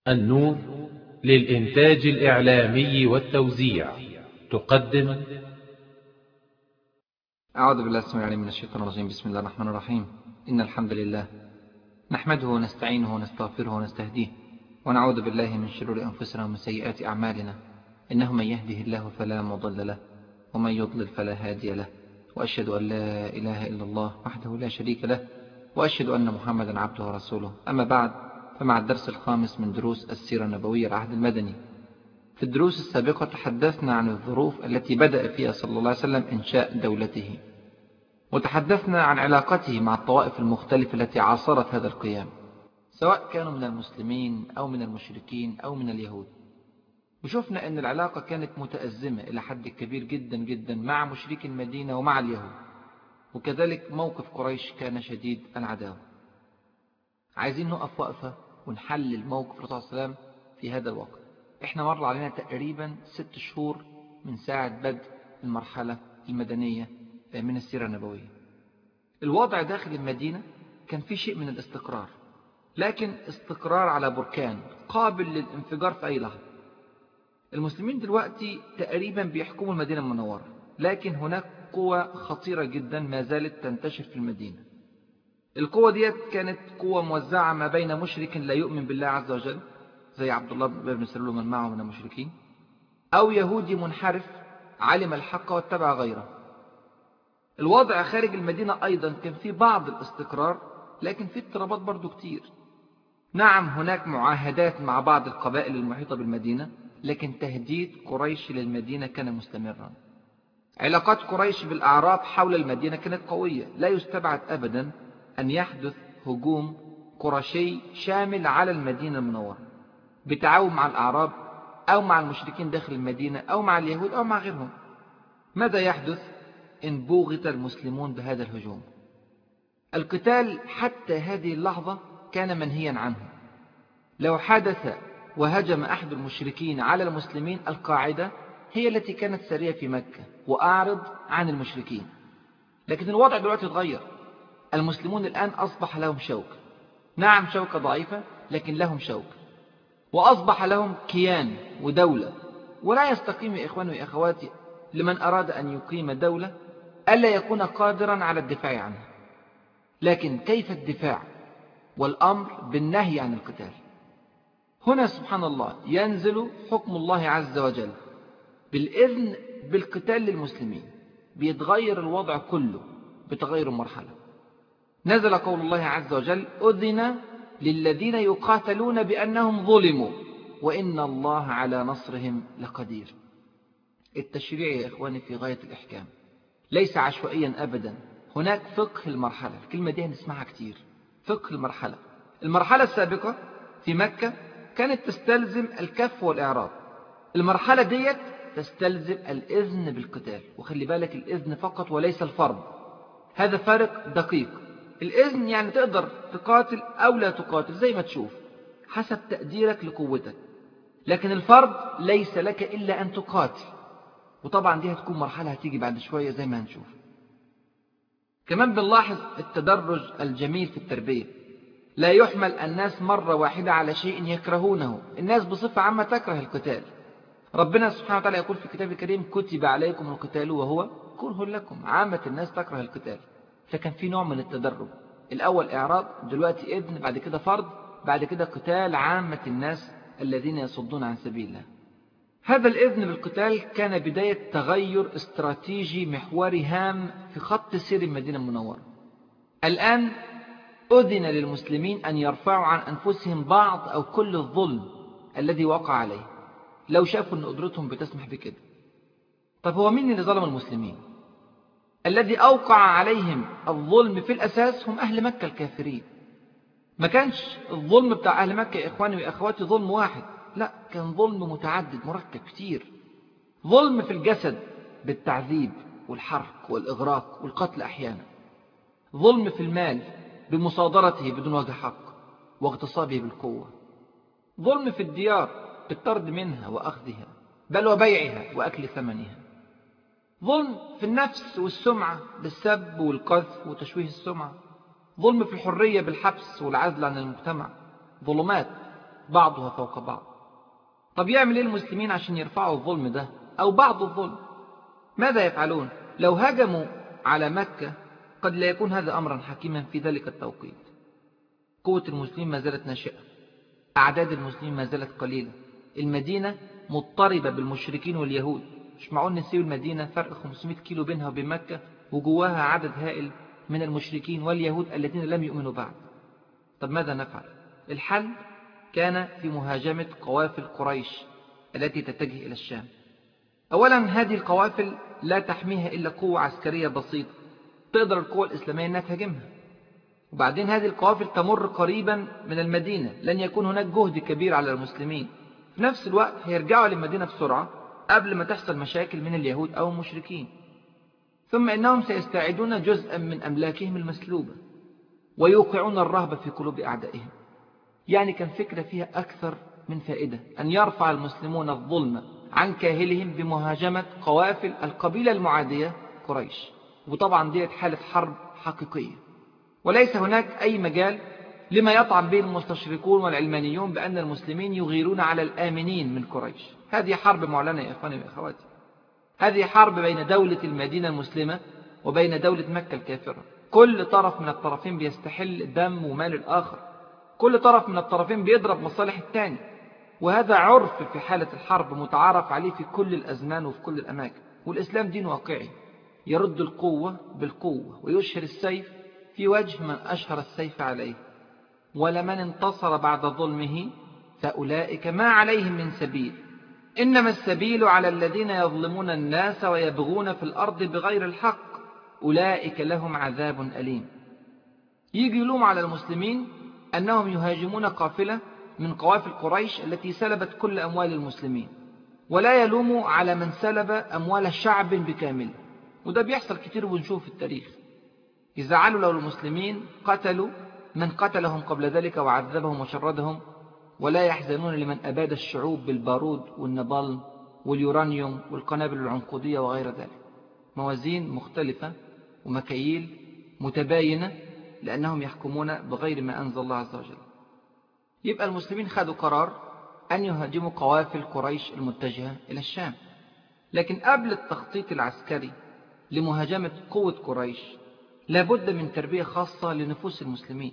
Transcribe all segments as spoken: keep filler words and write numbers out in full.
النور للإنتاج الإعلامي والتوزيع تقدم. أعوذ بالله السميع العليم من الشيطان الرجيم. بسم الله الرحمن الرحيم. إن الحمد لله نحمده ونستعينه ونستغفره ونستهديه ونعوذ بالله من شرور أنفسنا ومن سيئات أعمالنا، إنه من يهده الله فلا مضل له ومن يضلل فلا هادي له، وأشهد أن لا إله إلا الله وحده لا شريك له، وأشهد أن محمدا عبده ورسوله. أما بعد، فمع الدرس الخامس من دروس السيرة النبوية العهد المدني. في الدروس السابقة تحدثنا عن الظروف التي بدأ فيها صلى الله عليه وسلم إنشاء دولته، وتحدثنا عن علاقته مع الطوائف المختلفة التي عاصرت هذا القيام، سواء كانوا من المسلمين أو من المشركين أو من اليهود. وشفنا أن العلاقة كانت متأزمة إلى حد كبير جدا جدا مع مشركي المدينة ومع اليهود، وكذلك موقف قريش كان شديد العداوة. عايزين نقف وقفة ونحلل موقف الرسول صلى الله عليه وسلم في هذا الوقت. احنا مر علينا تقريبا ست شهور من ساعة بدء المرحلة المدنية من السيرة النبوية. الوضع داخل المدينة كان في شيء من الاستقرار، لكن استقرار على بركان قابل للانفجار في أي لحظة. المسلمين دلوقتي تقريبا بيحكموا المدينة المنورة، لكن هناك قوة خطيرة جدا ما زالت تنتشر في المدينة. القوة ديت كانت قوة موزعة ما بين مشرك لا يؤمن بالله عز وجل زي عبد الله بن سلول ومن معه من المشركين، أو يهودي منحرف علم الحق واتبع غيره. الوضع خارج المدينة أيضا كان في بعض الاستقرار، لكن في اضطرابات برضو كتير. نعم، هناك معاهدات مع بعض القبائل المحيطة بالمدينة، لكن تهديد قريش للمدينة كان مستمرا. علاقات قريش بالأعراب حول المدينة كانت قوية، لا يستبعد أبدا أن يحدث هجوم قرشي شامل على المدينة المنورة بتعاون مع الأعراب أو مع المشركين داخل المدينة أو مع اليهود أو مع غيرهم. ماذا يحدث إن بوغت المسلمون بهذا الهجوم؟ القتال حتى هذه اللحظة كان منهيا عنه. لو حدث وهجم أحد المشركين على المسلمين، القاعدة هي التي كانت سارية في مكة: وأعرض عن المشركين. لكن الوضع دلوقتي اتغير. المسلمون الآن أصبح لهم شوك، نعم شوكة ضعيفة لكن لهم شوك، وأصبح لهم كيان ودولة. ولا يستقيم يا إخواني وأخواتي لمن أراد أن يقيم دولة ألا يكون قادرا على الدفاع عنها. لكن كيف الدفاع والأمر بالنهي عن القتال؟ هنا سبحان الله ينزل حكم الله عز وجل بالإذن بالقتال للمسلمين، بيتغير الوضع كله بتغير المرحلة. نزل قول الله عز وجل: أذن للذين يقاتلون بأنهم ظلموا وإن الله على نصرهم لقدير. التشريع يا إخواني في غاية الإحكام، ليس عشوائيا أبدا. هناك فقه المرحلة، الكلمة دي هنسمعها كتير، فقه المرحلة. المرحلة السابقة في مكة كانت تستلزم الكف والإعراض، المرحلة ديت تستلزم الإذن بالقتال. وخلي بالك، الإذن فقط وليس الفرض، هذا فارق دقيق. الإذن يعني تقدر تقاتل أو لا تقاتل زي ما تشوف حسب تقديرك لقوتك، لكن الفرض ليس لك إلا أن تقاتل. وطبعا دي هتكون مرحلة هتيجي بعد شوية زي ما هنشوف. كمان بنلاحظ التدرج الجميل في التربية. لا يحمل الناس مرة واحدة على شيء يكرهونه. الناس بصفة عامة تكره القتال. ربنا سبحانه وتعالى يقول في الكتاب الكريم: كتب عليكم القتال وهو كره لكم. عامة الناس تكره القتال، فكان في نوع من التدرج. الأول إعراض، دلوقتي إذن، بعد كده فرض، بعد كده قتال عامة الناس الذين يصدون عن سبيل الله. هذا الإذن بالقتال كان بداية تغير استراتيجي محوري هام في خط سير المدينة المنورة. الآن أذن للمسلمين أن يرفعوا عن أنفسهم بعض أو كل الظلم الذي وقع عليه، لو شافوا أن قدرتهم بتسمح بكده. طب هو مين اللي ظلم المسلمين؟ الذي أوقع عليهم الظلم في الأساس هم أهل مكة الكافرين. ما كانش الظلم بتاع أهل مكة يا إخواني وأخواتي ظلم واحد، لا، كان ظلم متعدد مركب كتير. ظلم في الجسد بالتعذيب والحرق والإغراق والقتل أحيانا. ظلم في المال بمصادرته بدون وجه حق واغتصابه بالقوة. ظلم في الديار بالطرد منها وأخذها، بل وبيعها وأكل ثمنها. ظلم في النفس والسمعة بالسب والقذف وتشويه السمعة. ظلم في الحرية بالحبس والعزل عن المجتمع. ظلمات. بعضها فوق بعض. طب يعمل ايه المسلمين عشان يرفعوا الظلم ده أو بعض الظلم؟ ماذا يفعلون؟ لو هجموا على مكة قد لا يكون هذا أمرا حكيما في ذلك التوقيت. قوة المسلمين ما زالت ناشئة، أعداد المسلمين ما زالت قليلة، المدينة مضطربة بالمشركين واليهود. مش معقول نسيب المدينة فرق خمسمائة كيلو بينها وبين مكة وجواها عدد هائل من المشركين واليهود الذين لم يؤمنوا بعد. طب ماذا نفعل؟ الحل كان في مهاجمة قوافل قريش التي تتجه إلى الشام. أولا هذه القوافل لا تحميها إلا قوة عسكرية بسيطة تقدر القوة الإسلامية أنها تهاجمها. وبعدين هذه القوافل تمر قريبا من المدينة، لن يكون هناك جهد كبير على المسلمين. في نفس الوقت هيرجعوا للمدينة بسرعة قبل ما تحصل مشاكل من اليهود أو المشركين. ثم إنهم سيستعيدون جزءا من أملاكهم المسلوبة ويوقعون الرهبة في قلوب أعدائهم. يعني كان فكرة فيها أكثر من فائدة، أن يرفع المسلمون الظلم عن كاهلهم بمهاجمة قوافل القبيلة المعادية قريش. وطبعا دي حالة حرب حقيقية، وليس هناك أي مجال لما يطعن به المستشرقون والعلمانيون بأن المسلمين يغيرون على الآمنين من قريش. هذه حرب معلنة يا إخواني وإخواتي، هذه حرب بين دولة المدينة المسلمة وبين دولة مكة الكافرة. كل طرف من الطرفين بيستحل دم ومال الآخر، كل طرف من الطرفين بيضرب مصالح الثاني، وهذا عرف في حالة الحرب متعارف عليه في كل الأزمان وفي كل الأماكن. والإسلام دين واقعي يرد القوة بالقوة ويشهر السيف في وجه من أشهر السيف عليه. ولمن انتصر بعد ظلمه فأولئك ما عليهم من سبيل، إنما السبيل على الذين يظلمون الناس ويبغون في الأرض بغير الحق أولئك لهم عذاب أليم. يجي يلوم على المسلمين أنهم يهاجمون قافلة من قوافل قريش التي سلبت كل أموال المسلمين، ولا يلوم على من سلب أموال شعب بكامل. وده بيحصل كتير ونشوف في التاريخ. يزعلوا لو المسلمين قتلوا من قتلهم قبل ذلك وعذبهم وشردهم، ولا يحزنون لمن أباد الشعوب بالبارود والنبال واليورانيوم والقنابل العنقودية وغير ذلك. موازين مختلفة ومكاييل متباينة لأنهم يحكمون بغير ما أنزل الله عز وجل. يبقى المسلمين خدوا قرار أن يهاجموا قوافل قريش المتجهة إلى الشام. لكن قبل التخطيط العسكري لمهاجمة قوة قريش لابد من تربية خاصة لنفوس المسلمين.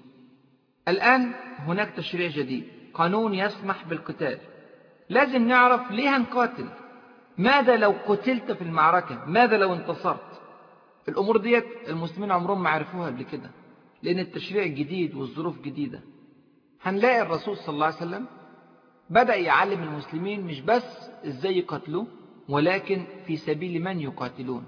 الآن هناك تشريع جديد، قانون يسمح بالقتال. لازم نعرف ليه هنقاتل، ماذا لو قتلت في المعركة، ماذا لو انتصرت. الأمور ديت المسلمين عمرهم ما عرفوها قبل كده، لأن التشريع جديد والظروف جديدة. هنلاقي الرسول صلى الله عليه وسلم بدأ يعلم المسلمين مش بس إزاي يقاتلوا، ولكن في سبيل من يقاتلون.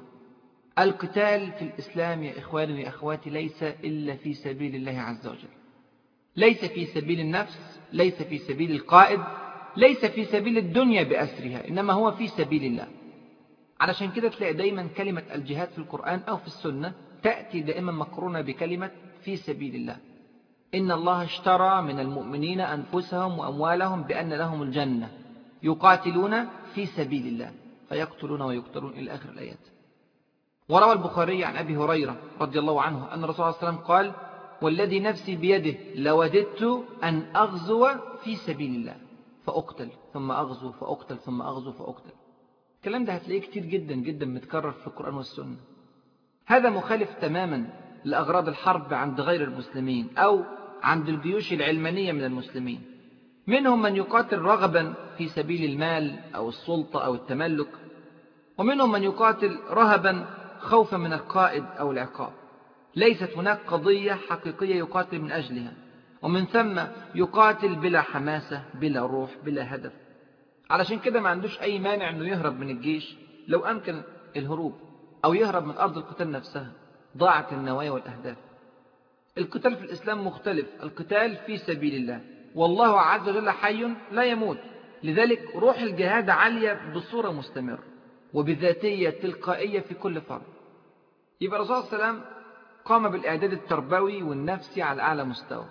القتال في الإسلام يا إخواني وأخواتي ليس إلا في سبيل الله عز وجل، ليس في سبيل النفس، ليس في سبيل القائد، ليس في سبيل الدنيا بأسرها، إنما هو في سبيل الله. علشان كده تلاقي دايما كلمة الجهاد في القرآن أو في السنة تأتي دائما مقرونة بكلمة في سبيل الله. إن الله اشترى من المؤمنين أنفسهم وأموالهم بأن لهم الجنة يقاتلون في سبيل الله فيقتلون ويقتلون إلى آخر الآيات. وروى البخاري عن أبي هريرة رضي الله عنه أن الرسول صلى الله عليه وسلم قال: والذي نفسي بيده لوددت أن أغزو في سبيل الله فأقتل ثم أغزو فأقتل ثم أغزو فأقتل. الكلام ده هتلاقيه كتير جدا جدا متكرر في القرآن والسنة. هذا مخالف تماما لأغراض الحرب عند غير المسلمين أو عند الجيوش العلمانية من المسلمين. منهم من يقاتل رغبا في سبيل المال أو السلطة أو التملك، ومنهم من يقاتل رهبا خوفا من القائد أو العقاب. ليست هناك قضية حقيقية يقاتل من أجلها، ومن ثم يقاتل بلا حماسة بلا روح بلا هدف. علشان كده ما عندوش أي مانع أنه يهرب من الجيش لو أمكن الهروب، أو يهرب من أرض القتال نفسها، ضاعت النوايا والأهداف. القتال في الإسلام مختلف، القتال في سبيل الله، والله عز وجل حي لا يموت. لذلك روح الجهاد عالية بصورة مستمرة وبذاتية تلقائية في كل فرد. يبقى الرسول صلى الله عليه وسلم قام بالإعداد التربوي والنفسي على أعلى مستوى،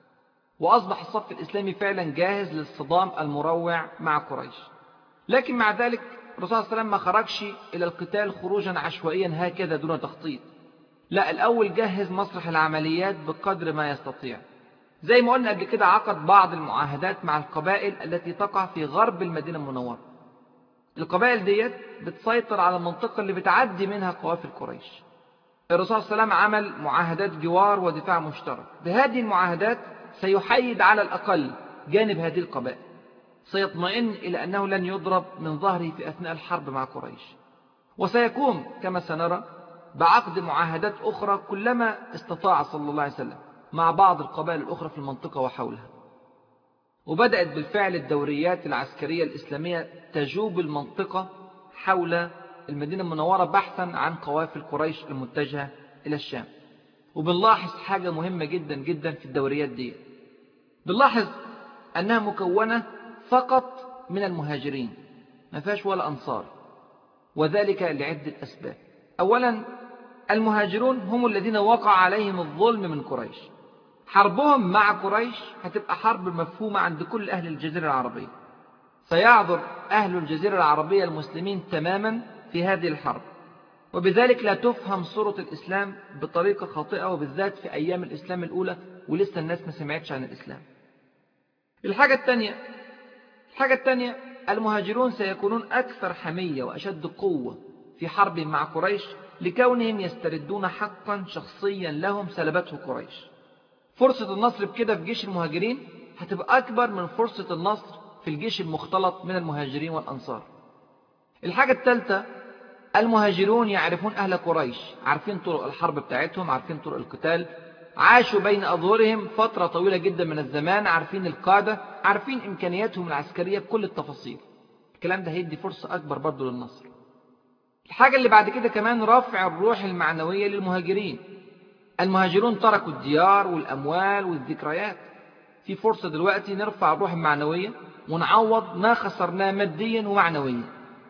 وأصبح الصف الإسلامي فعلا جاهز للصدام المروع مع قريش. لكن مع ذلك الرسول صلى الله عليه وسلم ما خرجش إلى القتال خروجا عشوائيا هكذا دون تخطيط. لا، الأول جهز مسرح العمليات بقدر ما يستطيع، زي ما قلنا قبل كده عقد بعض المعاهدات مع القبائل التي تقع في غرب المدينة المنورة. القبائل ديت بتسيطر على المنطقة اللي بتعدي منها قوافل قريش. الرسول صلى الله عليه وسلم عمل معاهدات جوار ودفاع مشترك. بهذه المعاهدات سيحيد على الأقل جانب هذه القبائل، سيطمئن إلى أنه لن يضرب من ظهره في أثناء الحرب مع قريش، وسيقوم كما سنرى بعقد معاهدات أخرى كلما استطاع صلى الله عليه وسلم مع بعض القبائل الأخرى في المنطقة وحولها. وبدأت بالفعل الدوريات العسكرية الإسلامية تجوب المنطقة حول المدينة المنورة بحثا عن قوافل قريش المتجهة إلى الشام. وبنلاحظ حاجة مهمة جدا جدا في الدوريات دي، بنلاحظ أنها مكونة فقط من المهاجرين، ما فيهاش ولا أنصار، وذلك لعدة أسباب. أولا، المهاجرون هم الذين وقع عليهم الظلم من قريش. حربهم مع قريش هتبقى حرب مفهومة عند كل أهل الجزيرة العربية، سيعذر أهل الجزيرة العربية المسلمين تماما في هذه الحرب، وبذلك لا تفهم صورة الإسلام بطريقة خاطئة، وبالذات في أيام الإسلام الأولى ولسه الناس ما سمعتش عن الإسلام. الحاجة الثانية الحاجة الثانية المهاجرون سيكونون أكثر حمية وأشد قوة في حرب مع قريش، لكونهم يستردون حقا شخصيا لهم سلبته قريش. فرصة النصر بكده في جيش المهاجرين هتبقى أكبر من فرصة النصر في الجيش المختلط من المهاجرين والأنصار. الحاجة الثالثة، المهاجرون يعرفون أهل قريش، عارفين طرق الحرب بتاعتهم، عارفين طرق القتال، عاشوا بين أظهرهم فترة طويلة جدا من الزمان، عارفين القادة، عارفين إمكانياتهم العسكرية بكل التفاصيل. الكلام ده هيدي فرصة أكبر برضو للنصر. الحاجة اللي بعد كده كمان رفع الروح المعنوية للمهاجرين. المهاجرون تركوا الديار والأموال والذكريات، في فرصة دلوقتي نرفع الروح المعنوية ونعوض ما خسرناه ماديا ومعنويا.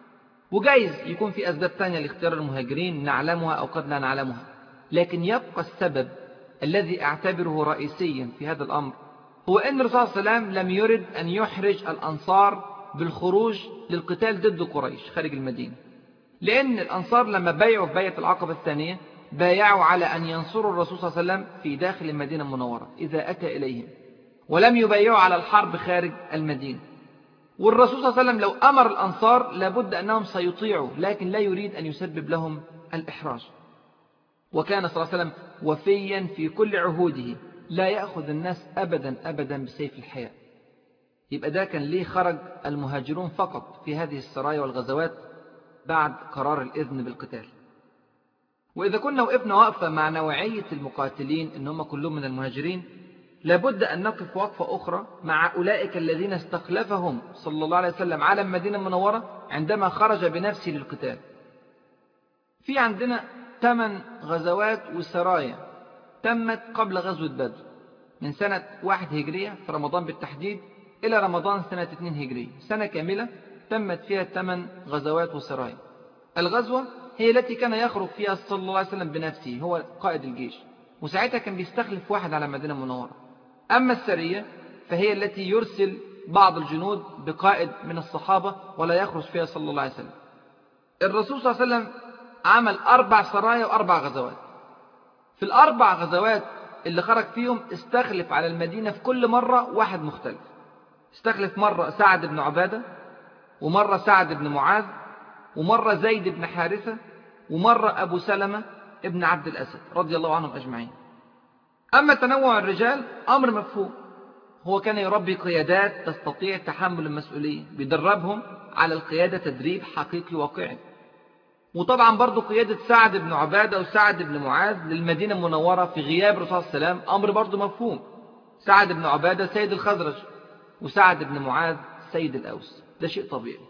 وجايز يكون في أسباب تانية لاختيار المهاجرين نعلمها أو قد لا نعلمها، لكن يبقى السبب الذي أعتبره رئيسيا في هذا الأمر هو أن الرسول صلى الله عليه وسلم لم يرد أن يحرج الأنصار بالخروج للقتال ضد قريش خارج المدينة، لأن الأنصار لما بايعوا في بيعة العقبة الثانية بايعوا على أن ينصروا الرسول صلى الله عليه وسلم في داخل المدينة المنورة إذا أتى إليهم، ولم يبايعوا على الحرب خارج المدينة. والرسول صلى الله عليه وسلم لو أمر الأنصار لابد أنهم سيطيعوا، لكن لا يريد أن يسبب لهم الإحراج. وكان صلى الله عليه وسلم وفيا في كل عهوده، لا يأخذ الناس أبدا أبدا بسيف الحياء. يبقى ده كان ليه خرج المهاجرون فقط في هذه السرايا والغزوات بعد قرار الإذن بالقتال. وإذا كنا وقفنا وقفة مع نوعية المقاتلين إن هم كلهم من المهاجرين، لابد أن نقف وقفة أخرى مع أولئك الذين استخلفهم صلى الله عليه وسلم على المدينة المنورة عندما خرج بنفسه للقتال. في عندنا ثمان غزوات وسرايا تمت قبل غزوة بدر، من سنة واحد هجرية في رمضان بالتحديد إلى رمضان سنة اتنين هجرية، سنة كاملة تمت فيها ثمان غزوات وسرايا. الغزوة هي التي كان يخرج فيها صلى الله عليه وسلم بنفسه، هو قائد الجيش، وساعتها كان بيستخلف واحد على المدينة المنورة. أما السرية فهي التي يرسل بعض الجنود بقائد من الصحابة ولا يخرج فيها صلى الله عليه وسلم. الرسول صلى الله عليه وسلم عمل أربع سرايا وأربع غزوات. في الأربع غزوات اللي خرج فيهم استخلف على المدينة في كل مرة واحد مختلف. استخلف مرة سعد بن عبادة، ومرة سعد بن معاذ، ومرة زيد بن حارثة، ومرة أبو سلمة ابن عبد الأسد رضي الله عنهم أجمعين. أما تنوع الرجال أمر مفهوم، هو كان يربي قيادات تستطيع تحمل المسؤولية، بيدربهم على القيادة تدريب حقيقي واقعي. وطبعا برضو قيادة سعد بن عبادة وسعد بن معاذ للمدينة المنورة في غياب الرسول صلى الله عليه وسلم أمر برضو مفهوم. سعد بن عبادة سيد الخزرج، وسعد بن معاذ سيد الأوس، ده شيء طبيعي.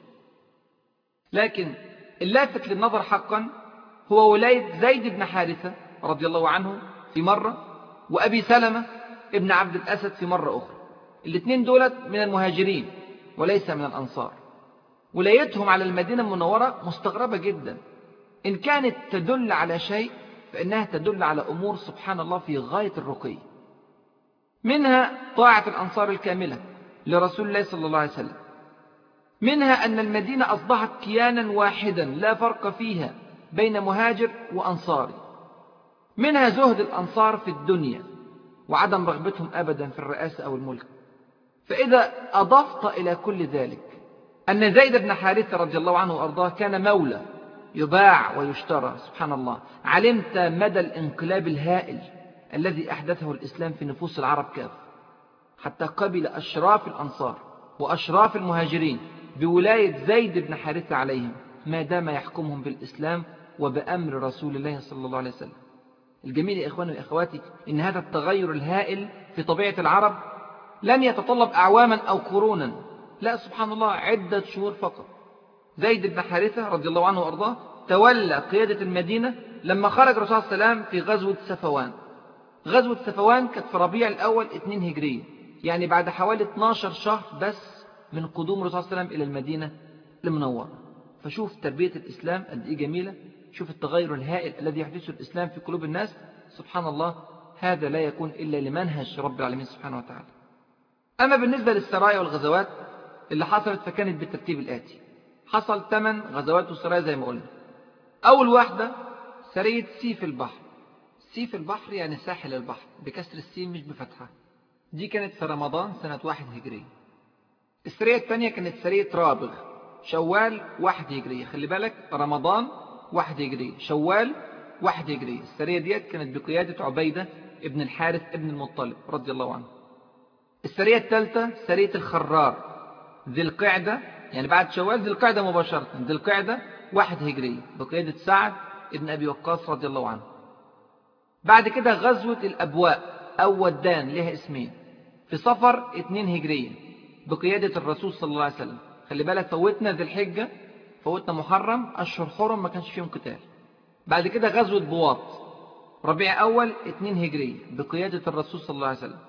لكن اللافت للنظر حقا هو ولاية زيد بن حارثة رضي الله عنه في مرة، وأبي سلمة ابن عبد الأسد في مرة أخرى. الاثنين دولت من المهاجرين وليس من الأنصار. ولايتهم على المدينة المنورة مستغربة جدا، إن كانت تدل على شيء فإنها تدل على أمور سبحان الله في غاية الرقي. منها طاعة الأنصار الكاملة لرسول الله صلى الله عليه وسلم، منها أن المدينة أصبحت كيانا واحدا لا فرق فيها بين مهاجر وأنصاري، منها زهد الأنصار في الدنيا، وعدم رغبتهم أبدا في الرئاسة أو الملك. فإذا أضفت إلى كل ذلك أن زيد بن حارثة رضي الله عنه وأرضاه كان مولى يباع ويشترى، سبحان الله، علمت مدى الانقلاب الهائل الذي أحدثه الإسلام في نفوس العرب كافة، حتى قبل أشراف الأنصار وأشراف المهاجرين بولاية زيد بن حارثة عليهم ما دام يحكمهم بالإسلام وبأمر رسول الله صلى الله عليه وسلم. الجميل يا إخواني وإخواتي إن هذا التغير الهائل في طبيعة العرب لم يتطلب أعواما أو قرونا، لا، سبحان الله، عدة شهور فقط. زيد بن حارثة رضي الله عنه وأرضاه تولى قيادة المدينة لما خرج الرسول صلى الله عليه وسلم في غزوة سفوان. غزوة سفوان كانت في ربيع الأول اثنين هجرية، يعني بعد حوالي اثناشر شهر بس من قدوم الرسول صلى الله عليه وسلم إلى المدينة المنورة. فشوف تربية الإسلام قد إيه جميلة، شوف التغير الهائل الذي يحدثه الإسلام في قلوب الناس، سبحان الله. هذا لا يكون إلا لمنهج رب العالمين سبحانه وتعالى. أما بالنسبة للسرايا والغزوات اللي حصلت فكانت بالترتيب الآتي. حصل ثمان غزوات وسرايا زي ما قلنا. أول واحدة سرية سيف البحر. سيف البحر يعني ساحل البحر بكسر السين مش بفتحها. دي كانت في رمضان سنة واحد هجرية. السرية الثانية كانت سرية رابغ، شوال واحد هجرية. خلي بالك، رمضان واحد هجرية، شوال واحد هجرية. السرية ديت كانت بقيادة عبيدة ابن الحارث ابن المطلب رضي الله عنه. السرية الثالثة سرية الخرار، ذي القعدة، يعني بعد شوال ذي القعدة مباشرة، ذي القعدة واحد هجرية بقيادة سعد ابن أبي وقاص رضي الله عنه. بعد كده غزوة الأبواء أو ودان، لها اسمين، في صفر اتنين هجرية بقيادة الرسول صلى الله عليه وسلم. خلي بالك، فوتنا ذي الحجة، فوتنا محرم، أشهر حرم ما كانش فيهم قتال. بعد كده غزوة بواط ربيع أول اتنين هجرية بقيادة الرسول صلى الله عليه وسلم.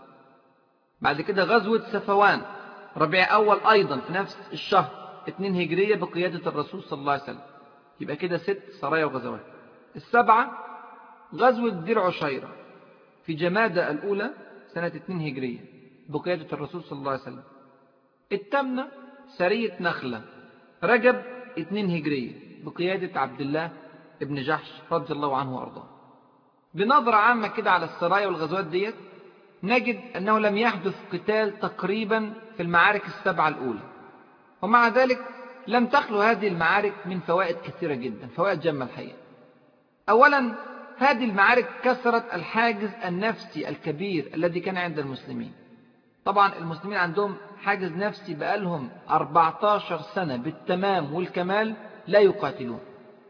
بعد كده غزوة سفوان ربيع أول أيضا في نفس الشهر اتنين هجرية بقيادة الرسول صلى الله عليه وسلم. يبقى كده ست سرايا وغزوات. السبعة غزوة ذي العشيرة في جمادة الأولى سنة اتنين هجرية بقيادة الرسول صلى الله عليه وسلم. الثامنة سرية نخلة رجب اتنين هجرية بقيادة عبد الله ابن جحش رضي الله عنه وأرضاه. بنظرة عامة كده على السرايا والغزوات ديت نجد أنه لم يحدث قتال تقريبا في المعارك السبعة الأولى، ومع ذلك لم تخلو هذه المعارك من فوائد كثيرة جدا، فوائد جمة الحقيقة. أولا، هذه المعارك كسرت الحاجز النفسي الكبير الذي كان عند المسلمين. طبعا المسلمين عندهم حاجز نفسي بقالهم أربعة عشر سنة بالتمام والكمال لا يقاتلون.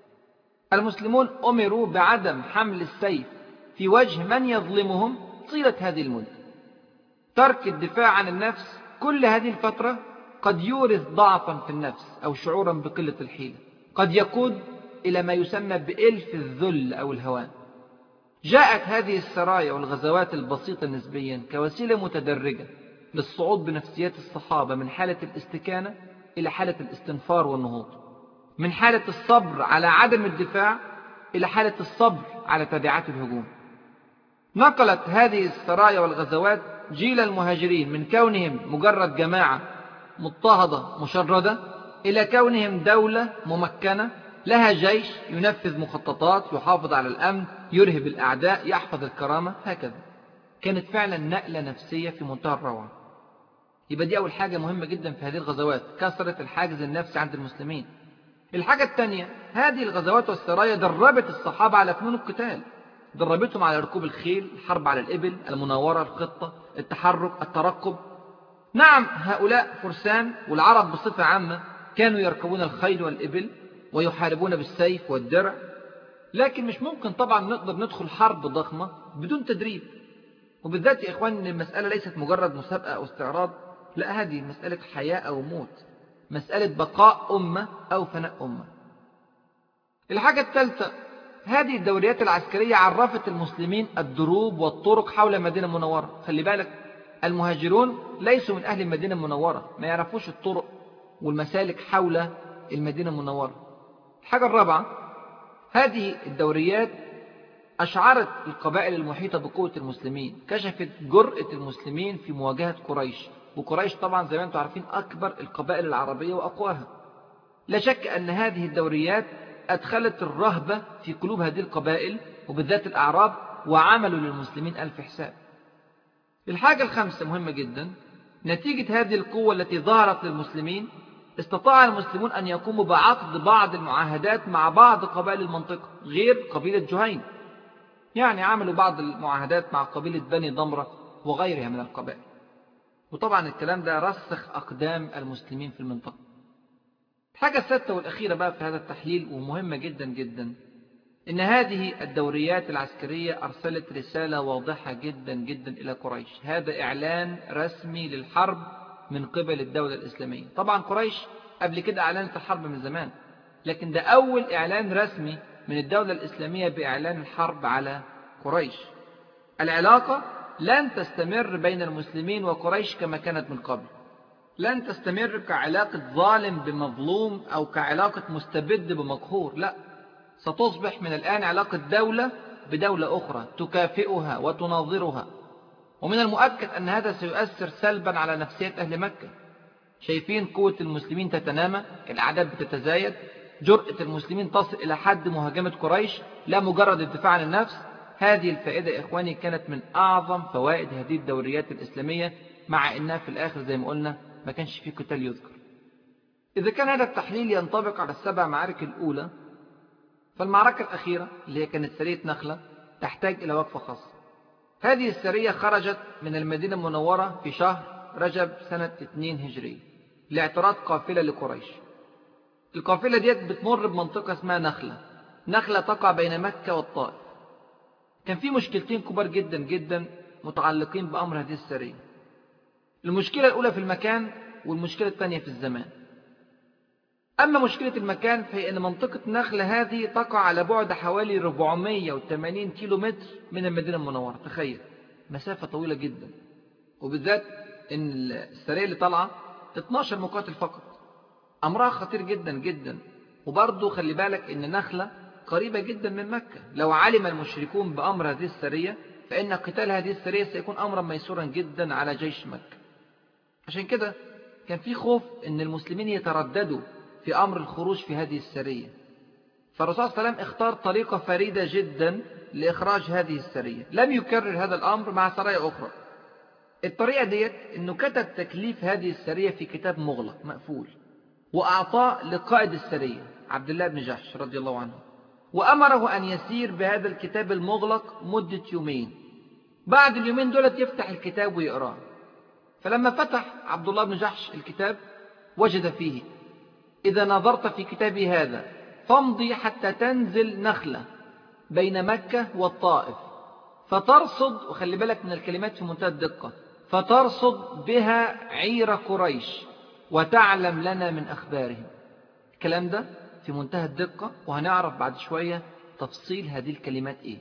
المسلمون أمروا بعدم حمل السيف في وجه من يظلمهم طيلة هذه المدة. ترك الدفاع عن النفس كل هذه الفترة قد يورث ضعفا في النفس أو شعورا بقلة الحيلة، قد يقود إلى ما يسمى بإلف الذل أو الهوان. جاءت هذه السرايا والغزوات البسيطة نسبيا كوسيلة متدرجة للصعود بنفسيات الصحابة من حالة الاستكانة إلى حالة الاستنفار والنهوض، من حالة الصبر على عدم الدفاع إلى حالة الصبر على تبعات الهجوم. نقلت هذه السرايا والغزوات جيل المهاجرين من كونهم مجرد جماعة مضطهدة مشردة إلى كونهم دولة ممكنة لها جيش ينفذ مخططات، يحافظ على الأمن، يرهب الأعداء، يحفظ الكرامة، هكذا. كانت فعلا نقلة نفسية في منتهى الروعة. يبقى دي أول حاجة مهمة جدا في هذه الغزوات، كسرت الحاجز النفسي عند المسلمين. الحاجة الثانية، هذه الغزوات والسرايا دربت الصحابة على فنون القتال، دربتهم على ركوب الخيل، الحرب على الإبل، المناورة، الخطة، التحرك، الترقب. نعم، هؤلاء فرسان والعرب بصفة عامة كانوا يركبون الخيل والإبل ويحاربون بالسيف والدرع، لكن مش ممكن طبعا نقدر ندخل حرب ضخمة بدون تدريب. وبالذات يا إخوان، المسألة ليست مجرد مسابقة أو استعراض، لا، هذه مسألة حياة أو موت، مسألة بقاء أمة أو فناء أمة. الحاجة الثالثة، هذه الدوريات العسكرية عرفت المسلمين الدروب والطرق حول المدينة المنورة. خلي بالك، المهاجرون ليسوا من أهل المدينة المنورة، ما يعرفوش الطرق والمسالك حول المدينة المنورة. الحاجة الرابعة، هذه الدوريات أشعرت القبائل المحيطة بقوة المسلمين، كشفت جرأة المسلمين في مواجهة قريش، وقريش طبعا زي ما انتم عارفين أكبر القبائل العربية وأقواها. لا شك أن هذه الدوريات أدخلت الرهبة في قلوب هذه القبائل وبالذات الأعراب، وعملوا للمسلمين ألف حساب. الحاجة الخامسة مهمة جدا، نتيجة هذه القوة التي ظهرت للمسلمين استطاع المسلمون أن يقوموا بعقد بعض المعاهدات مع بعض قبائل المنطقة غير قبيلة جهينة. يعني عملوا بعض المعاهدات مع قبيلة بني ضمرة وغيرها من القبائل، وطبعا الكلام ده رسخ أقدام المسلمين في المنطقة. الحاجة السادسة والأخيرة بقى في هذا التحليل ومهمة جدا جدا، إن هذه الدوريات العسكرية أرسلت رسالة واضحة جدا جدا إلى قريش. هذا إعلان رسمي للحرب من قبل الدولة الإسلامية. طبعا قريش قبل كده أعلنت الحرب من زمان، لكن ده أول إعلان رسمي من الدولة الإسلامية بإعلان الحرب على قريش. العلاقة لن تستمر بين المسلمين وقريش كما كانت من قبل، لن تستمر كعلاقة ظالم بمظلوم أو كعلاقة مستبد بمقهور، لا، ستصبح من الآن علاقة دولة بدولة أخرى تكافئها وتناظرها. ومن المؤكد أن هذا سيؤثر سلبا على نفسية أهل مكة. شايفين قوة المسلمين تتنامى، الأعداد بتتزايد، جرأة المسلمين تصل إلى حد مهاجمة قريش لا مجرد الدفاع عن النفس. هذه الفائدة يا إخواني كانت من أعظم فوائد هذه الدوريات الإسلامية، مع أنها في الآخر زي ما قلنا ما كانش فيه قتال يذكر. إذا كان هذا التحليل ينطبق على السبع معارك الأولى، فالمعركة الأخيرة اللي هي كانت سرية نخلة تحتاج إلى وقفة خاصة. هذه السرية خرجت من المدينة المنورة في شهر رجب سنة اثنين هجرية لاعتراض قافلة لقريش. القافلة ديت بتمر بمنطقة اسمها نخلة. نخلة تقع بين مكة والطائف. كان في مشكلتين كبار جدا جدا متعلقين بأمر هذه السرية. المشكلة الأولى في المكان، والمشكلة الثانية في الزمان. أما مشكلة المكان فهي أن منطقة نخلة هذه تقع على بعد حوالي أربعمائة وثمانين كيلو متر من المدينة المنورة. تخيل، مسافة طويلة جدا، وبالذات أن السرية اللي طالعة اثناشر مقاتل فقط. أمرها خطير جدا جدا. وبرضه خلي بالك أن نخلة قريبة جدا من مكة. لو علم المشركون بأمر هذه السرية فإن قتال هذه السرية سيكون أمرا ميسورا جدا على جيش مكة. عشان كده كان في خوف أن المسلمين يترددوا في أمر الخروج في هذه السرية. فالرسول صلى الله عليه وسلم اختار طريقة فريدة جدا لإخراج هذه السرية، لم يكرر هذا الأمر مع سرايا أخرى. الطريقة ديت أنه كتب تكليف هذه السرية في كتاب مغلق مقفول، وأعطاه لقائد السرية عبد الله بن جحش رضي الله عنه، وأمره أن يسير بهذا الكتاب المغلق مدة يومين. بعد اليومين دولت يفتح الكتاب ويقراه. فلما فتح عبد الله بن جحش الكتاب وجد فيه: إذا نظرت في كتابي هذا فامضي حتى تنزل نخلة بين مكة والطائف، فترصد، وخلي بالك من الكلمات في منتهى الدقة، فترصد بها عير قريش وتعلم لنا من أخبارهم. الكلام ده في منتهى الدقة، وهنعرف بعد شوية تفصيل هذه الكلمات إيه.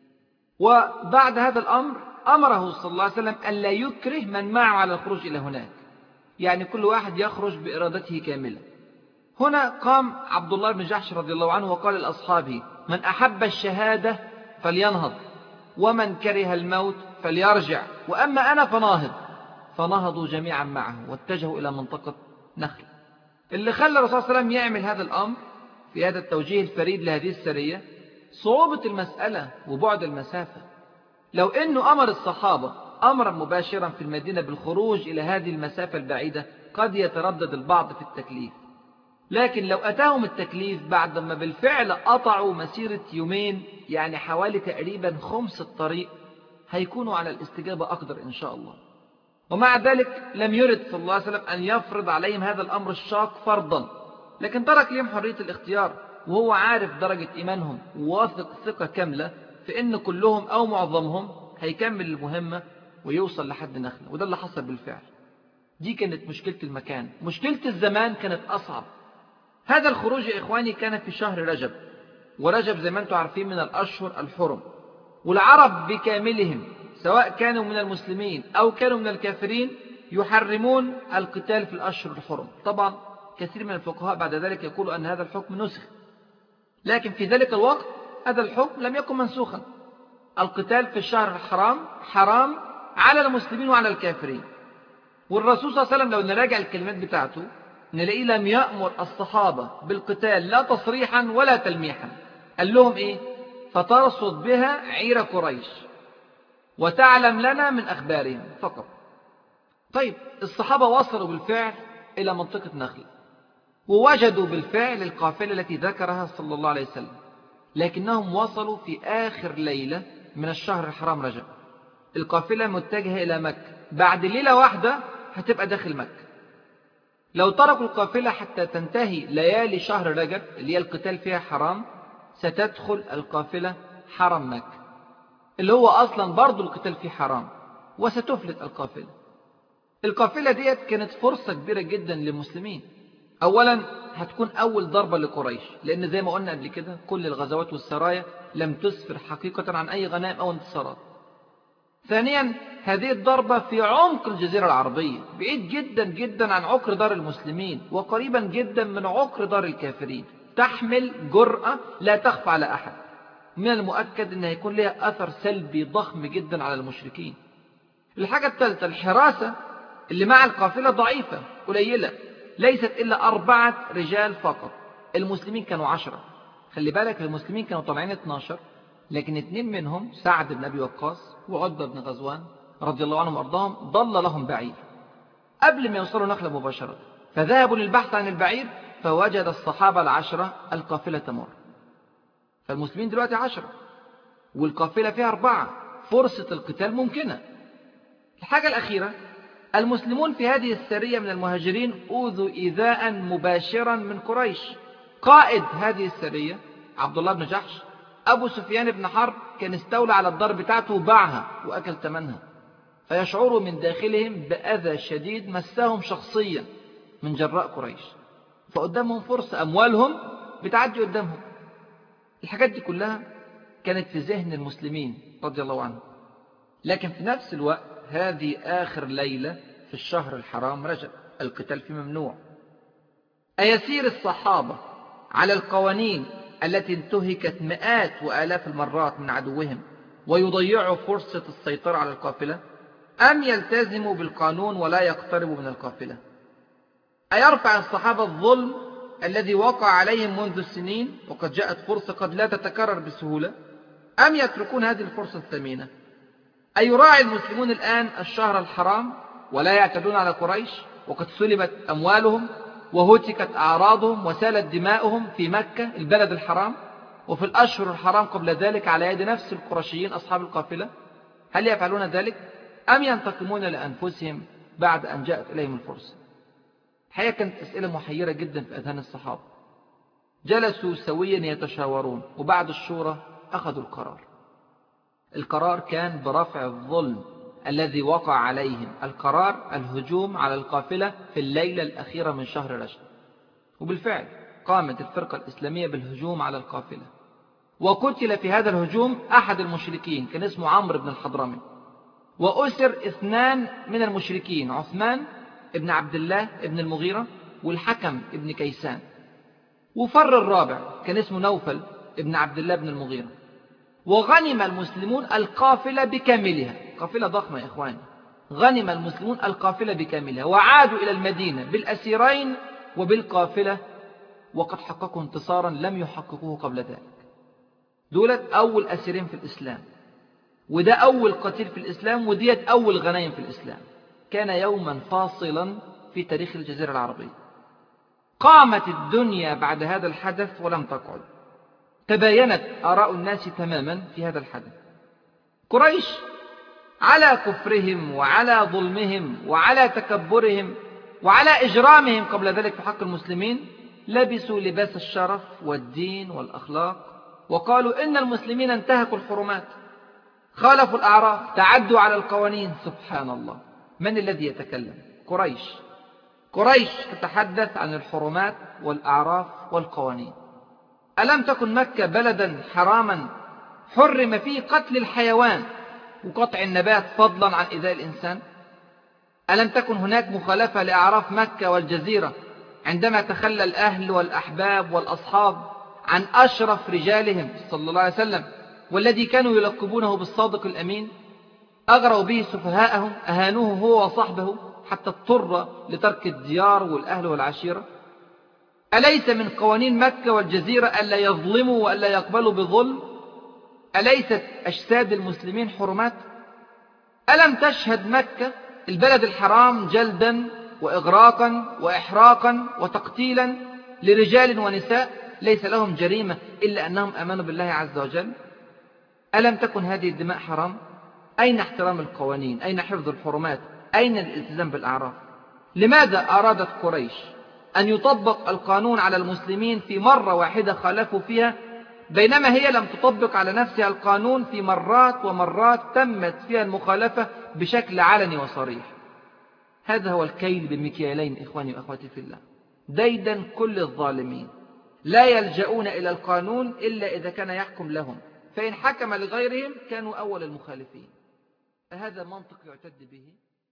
وبعد هذا الأمر أمره صلى الله عليه وسلم أن لا يكره من معه على الخروج إلى هناك، يعني كل واحد يخرج بإرادته كاملة. هنا قام عبد الله بن جحش رضي الله عنه وقال لأصحابه: من أحب الشهادة فلينهض، ومن كره الموت فليرجع، وأما أنا فناهض. فنهضوا جميعا معه واتجهوا إلى منطقة نخل. اللي خلى الرسول صلى الله عليه وسلم يعمل هذا الأمر في هذا التوجيه الفريد لهذه السرية صعوبة المسألة وبعد المسافة. لو أنه أمر الصحابة أمرا مباشرا في المدينة بالخروج إلى هذه المسافة البعيدة قد يتردد البعض في التكليف، لكن لو أتاهم التكليف بعدما بالفعل قطعوا مسيرة يومين، يعني حوالي تقريبا خمس الطريق، هيكونوا على الاستجابة أقدر إن شاء الله. ومع ذلك لم يرد صلى الله عليه وسلم أن يفرض عليهم هذا الأمر الشاق فرضا، لكن ترك لهم حرية الاختيار، وهو عارف درجة إيمانهم وواثق ثقة كاملة في أن كلهم أو معظمهم هيكمل المهمة ويوصل لحد نخلة. وده اللي حصل بالفعل. دي كانت مشكلة المكان. مشكلة الزمان كانت أصعب. هذا الخروج يا إخواني كان في شهر رجب، ورجب زي ما أنتم عارفين من الأشهر الحرم، والعرب بكاملهم سواء كانوا من المسلمين أو كانوا من الكافرين يحرمون القتال في الأشهر الحرم. طبعا كثير من الفقهاء بعد ذلك يقولوا أن هذا الحكم نسخ، لكن في ذلك الوقت هذا الحكم لم يكن منسوخا. القتال في الشهر الحرام حرام على المسلمين وعلى الكافرين. والرسول صلى الله عليه وسلم لو نراجع الكلمات بتاعته نلاقيه لم يأمر الصحابة بالقتال لا تصريحا ولا تلميحا. قال لهم إيه؟ فترصد بها عير قريش وتعلم لنا من أخبارهم فقط. طيب الصحابة وصلوا بالفعل إلى منطقة نخل، ووجدوا بالفعل القافلة التي ذكرها صلى الله عليه وسلم، لكنهم وصلوا في آخر ليلة من الشهر الحرام رجب. القافلة متجهة إلى مكة، بعد ليلة واحدة هتبقى داخل مكة. لو تركوا القافلة حتى تنتهي ليالي شهر رجب اللي هي القتال فيها حرام، ستدخل القافلة حرم مكة اللي هو أصلا برضو القتال فيه حرام، وستفلت القافلة. القافلة ديت كانت فرصة كبيرة جدا للمسلمين. أولا هتكون أول ضربة لقريش، لأن زي ما قلنا قبل كده كل الغزوات والسرايا لم تسفر حقيقة عن أي غنائم أو انتصارات. ثانيا هذه الضربة في عمق الجزيرة العربية، بعيد جدا جدا عن عقر دار المسلمين، وقريبا جدا من عقر دار الكافرين، تحمل جرأة لا تخفى على أحد. من المؤكد أنها يكون لها أثر سلبي ضخم جدا على المشركين. الحاجة الثالثة الحراسة اللي مع القافلة ضعيفة قليلة، ليست إلا أربعة رجال فقط. المسلمين كانوا عشرة. خلي بالك المسلمين كانوا طالعين اتناشر، لكن اتنين منهم سعد بن أبي وقاص وعتبة بن غزوان رضي الله عنهم وأرضاهم ضل لهم بعير قبل ما يوصلوا نخلة مباشرة، فذهبوا للبحث عن البعير فوجد الصحابة العشرة القافلة تمر. فالمسلمين دلوقتي عشرة والقافلة فيها أربعة، فرصة القتال ممكنة. الحاجة الأخيرة المسلمون في هذه السرية من المهاجرين أوذوا إيذاء مباشرا من قريش. قائد هذه السرية عبد الله بن جحش أبو سفيان بن حرب كان استولى على الدار بتاعته وباعها وأكل ثمنها، فيشعروا من داخلهم بأذى شديد مسهم شخصيا من جراء قريش، فقدامهم فرصة أموالهم بتعدي قدامهم. الحاجات دي كلها كانت في ذهن المسلمين رضي الله عنهم. لكن في نفس الوقت هذه آخر ليلة في الشهر الحرام رجب، القتال فيه ممنوع. أيسير الصحابة على القوانين التي انتهكت مئات وآلاف المرات من عدوهم ويضيعوا فرصة السيطرة على القافلة، أم يلتزموا بالقانون ولا يقتربوا من القافلة؟ أيرفع الصحابة الظلم الذي وقع عليهم منذ السنين وقد جاءت فرصة قد لا تتكرر بسهولة، أم يتركون هذه الفرصة الثمينة؟ أيراعي المسلمون الآن الشهر الحرام ولا يعتدون على قريش وقد سلبت أموالهم وهتكت أعراضهم وسالت دماؤهم في مكة البلد الحرام، وفي الأشهر الحرام قبل ذلك على يد نفس القرشيين أصحاب القافلة؟ هل يفعلون ذلك أم ينتقمون لأنفسهم بعد أن جاءت إليهم الفرصة؟ الحقيقة كانت أسئلة محيرة جدا في أذهان الصحابة. جلسوا سويا يتشاورون، وبعد الشورى أخذوا القرار. القرار كان برفع الظلم الذي وقع عليهم، القرار الهجوم على القافلة في الليلة الأخيرة من شهر رجب. وبالفعل قامت الفرقة الإسلامية بالهجوم على القافلة، وقتل في هذا الهجوم أحد المشركين كان اسمه عمرو بن الحضرمي، وأسر اثنان من المشركين عثمان ابن عبد الله ابن المغيرة والحكم ابن كيسان، وفر الرابع كان اسمه نوفل ابن عبد الله ابن المغيرة. وغنم المسلمون القافلة بكاملها، قافلة ضخمة يا إخواني، غنم المسلمون القافلة بكاملها وعادوا إلى المدينة بالأسيرين وبالقافلة، وقد حققوا انتصارا لم يحققوه قبل ذلك. دولت أول أسيرين في الإسلام، وده أول قتيل في الإسلام، وديت أول غنايم في الإسلام. كان يوما فاصلا في تاريخ الجزيرة العربية. قامت الدنيا بعد هذا الحدث ولم تقعد. تباينت آراء الناس تماما في هذا الحدث. قريش على كفرهم وعلى ظلمهم وعلى تكبرهم وعلى إجرامهم قبل ذلك في حق المسلمين لبسوا لباس الشرف والدين والأخلاق، وقالوا إن المسلمين انتهكوا الحرمات، خالفوا الأعراف، تعدوا على القوانين. سبحان الله، من الذي يتكلم؟ قريش. قريش تتحدث عن الحرمات والأعراف والقوانين. ألم تكن مكة بلدا حراما حرم فيه قتل الحيوان وقطع النبات فضلا عن إيذاء الإنسان؟ ألم تكن هناك مخالفة لأعراف مكة والجزيرة عندما تخلى الأهل والأحباب والأصحاب عن أشرف رجالهم صلى الله عليه وسلم والذي كانوا يلقبونه بالصادق الأمين؟ أغروا به سفهاءهم، أهانوه هو وصحبه حتى اضطر لترك الديار والأهل والعشيرة. أليس من قوانين مكة والجزيرة ألا يظلموا وألا يقبلوا بظلم؟ أليست أجساد المسلمين حرمات؟ ألم تشهد مكة البلد الحرام جلدا وإغراقا وإحراقا وتقتيلا لرجال ونساء ليس لهم جريمة إلا أنهم آمنوا بالله عز وجل؟ ألم تكن هذه الدماء حرام؟ أين احترام القوانين؟ أين حفظ الحرمات؟ أين الالتزام بالأعراف؟ لماذا أرادت قريش أن يطبق القانون على المسلمين في مرة واحدة خالفوا فيها، بينما هي لم تطبق على نفسها القانون في مرات ومرات تمت فيها المخالفة بشكل علني وصريح؟ هذا هو الكيل بمكيالين إخواني وأخواتي في الله. ديدا كل الظالمين لا يلجؤون إلى القانون إلا إذا كان يحكم لهم، فإن حكم لغيرهم كانوا أول المخالفين. هذا منطق يعتد به؟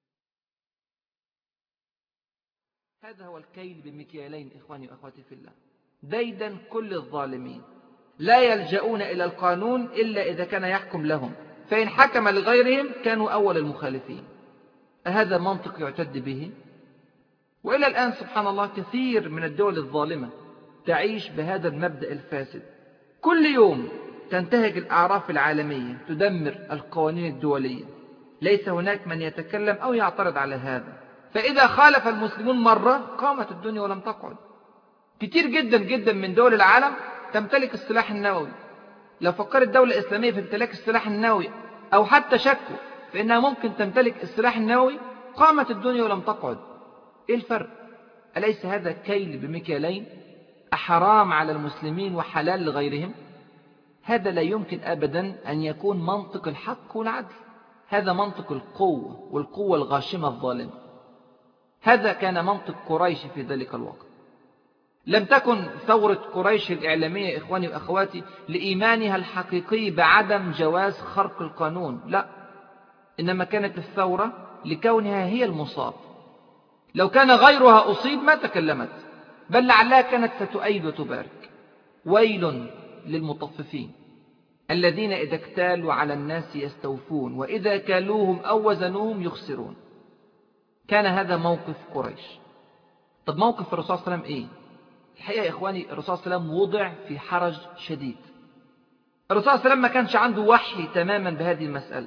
هذا هو الكيل بمكيالين إخواني وأخواتي في الله. ديدا كل الظالمين لا يلجؤون إلى القانون إلا إذا كان يحكم لهم، فإن حكم لغيرهم كانوا أول المخالفين. هذا منطق يعتد به؟ وإلى الآن سبحان الله كثير من الدول الظالمة تعيش بهذا المبدأ الفاسد. كل يوم تنتهج الأعراف العالمية، تدمر القوانين الدولية، ليس هناك من يتكلم أو يعترض على هذا. فإذا خالف المسلمون مرة قامت الدنيا ولم تقعد. كتير جدا جدا من دول العالم تمتلك السلاح النووي. لو فكرت دولة إسلامية في امتلاك السلاح النووي أو حتى شكوا فإنها ممكن تمتلك السلاح النووي قامت الدنيا ولم تقعد. إيه الفرق؟ أليس هذا كيل بمكيالين؟ أحرام على المسلمين وحلال لغيرهم؟ هذا لا يمكن أبدا أن يكون منطق الحق والعدل. هذا منطق القوة والقوة الغاشمة الظالمة. هذا كان منطق قريش في ذلك الوقت. لم تكن ثورة قريش الإعلامية إخواني وأخواتي لإيمانها الحقيقي بعدم جواز خرق القانون، لا، إنما كانت الثورة لكونها هي المصاب. لو كان غيرها أصيب ما تكلمت، بل لعلها كانت ستؤيد وتبارك. ويل للمطففين الذين إذا اكتالوا على الناس يستوفون وإذا كالوهم أو وزنوهم يخسرون. كان هذا موقف قريش. طب موقف الرسول صلى الله عليه وسلم إيه؟ الحقيقة يا إخواني الرسول صلى الله عليه وسلم وضع في حرج شديد. الرسول صلى الله عليه وسلم ما كانش عنده وحي تماما بهذه المسألة،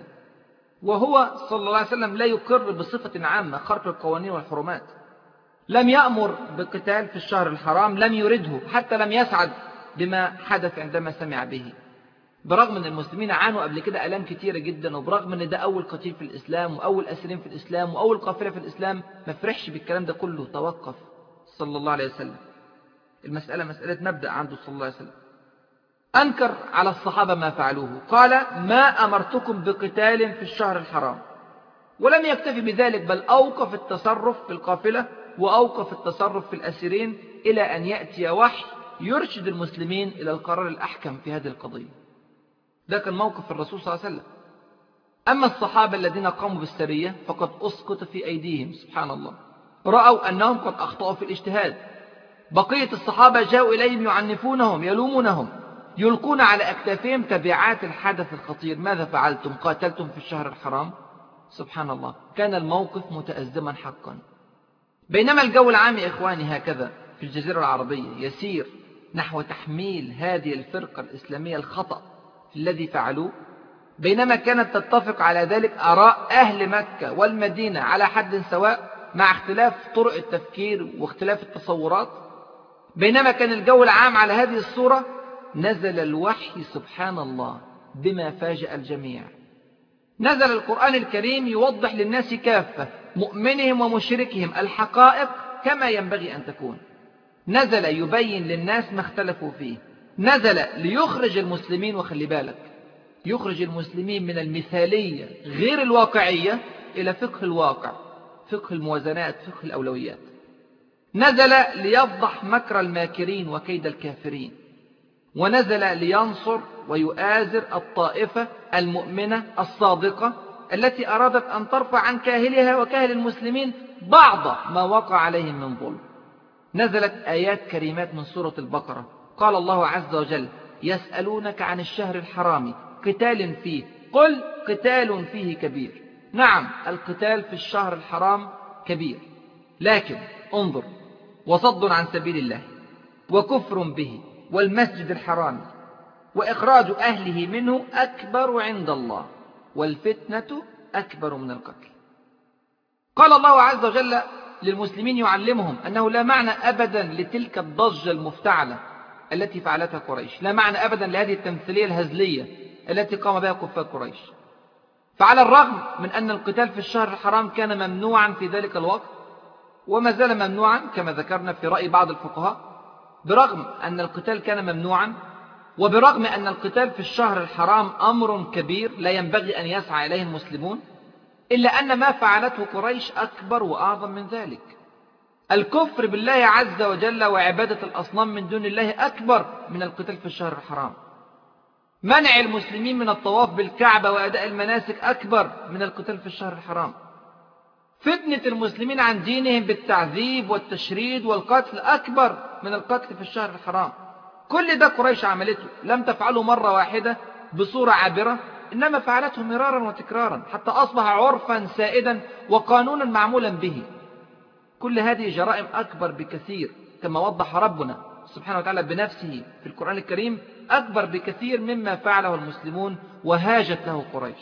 وهو صلى الله عليه وسلم لا يقر بصفة عامة خرق القوانين والحرمات. لم يأمر بقتال في الشهر الحرام، لم يرده، حتى لم يسعد بما حدث عندما سمع به، برغم أن المسلمين عانوا قبل كده ألام كتيرة جدا، وبرغم أن ده أول قتيل في الإسلام وأول أسيرين في الإسلام وأول قافلة في الإسلام، ما فرحش بالكلام ده كله، توقف صلى الله عليه وسلم. المسألة مسألة مبدأ عنده صلى الله عليه وسلم. أنكر على الصحابة ما فعلوه، قال ما أمرتكم بقتال في الشهر الحرام، ولم يكتفي بذلك بل أوقف التصرف في القافلة وأوقف التصرف في الأسيرين إلى أن يأتي وحي يرشد المسلمين إلى القرار الأحكم في هذه القضية. ده كان موقف الرسول صلى الله عليه وسلم. أما الصحابة الذين قاموا بالسرية فقد أسقط في أيديهم سبحان الله، رأوا أنهم قد أخطأوا في الاجتهاد. بقية الصحابة جاءوا إليهم يعنفونهم يلومونهم، يلقون على أكتافهم تبعات الحدث الخطير. ماذا فعلتم؟ قاتلتم في الشهر الحرام؟ سبحان الله، كان الموقف متأزما حقا. بينما الجو العام يا إخواني هكذا في الجزيرة العربية يسير نحو تحميل هذه الفرقة الإسلامية الخطأ الذي فعلوه، بينما كانت تتفق على ذلك آراء أهل مكة والمدينة على حد سواء مع اختلاف طرق التفكير واختلاف التصورات، بينما كان الجو العام على هذه الصورة، نزل الوحي سبحان الله بما فاجأ الجميع. نزل القرآن الكريم يوضح للناس كافة مؤمنهم ومشركهم الحقائق كما ينبغي أن تكون. نزل يبين للناس ما اختلفوا فيه، نزل ليخرج المسلمين، وخلي بالك يخرج المسلمين من المثالية غير الواقعية إلى فقه الواقع، فقه الموازنات، فقه الأولويات. نزل ليفضح مكر الماكرين وكيد الكافرين، ونزل لينصر ويؤازر الطائفة المؤمنة الصادقة التي أرادت أن ترفع عن كاهلها وكاهل المسلمين بعض ما وقع عليهم من ظلم. نزلت آيات كريمات من سورة البقرة، قال الله عز وجل يسألونك عن الشهر الحرام قتال فيه قل قتال فيه كبير. نعم، القتال في الشهر الحرام كبير، لكن انظر، وصد عن سبيل الله وكفر به والمسجد الحرام وإخراج أهله منه أكبر عند الله والفتنة أكبر من القتل. قال الله عز وجل للمسلمين يعلمهم أنه لا معنى أبدا لتلك الضجة المفتعلة التي فعلتها قريش، لا معنى أبدا لهذه التمثيلية الهزلية التي قام بها كفار قريش. فعلى الرغم من أن القتال في الشهر الحرام كان ممنوعا في ذلك الوقت وما زال ممنوعا كما ذكرنا في رأي بعض الفقهاء، برغم أن القتال كان ممنوعا وبرغم أن القتال في الشهر الحرام أمر كبير لا ينبغي أن يسعى إليه المسلمون، إلا أن ما فعلته قريش أكبر وأعظم من ذلك. الكفر بالله عز وجل وعبادة الأصنام من دون الله أكبر من القتال في الشهر الحرام. منع المسلمين من الطواف بالكعبة وأداء المناسك أكبر من القتال في الشهر الحرام. فتنة المسلمين عن دينهم بالتعذيب والتشريد والقتل أكبر من القتل في الشهر الحرام. كل ده قريش عملته، لم تفعله مرة واحدة بصورة عابرة، إنما فعلته مرارا وتكرارا حتى أصبح عرفا سائدا وقانونا معمولا به. كل هذه جرائم أكبر بكثير كما وضح ربنا سبحانه وتعالى بنفسه في القرآن الكريم، أكبر بكثير مما فعله المسلمون وهاجت له قريش.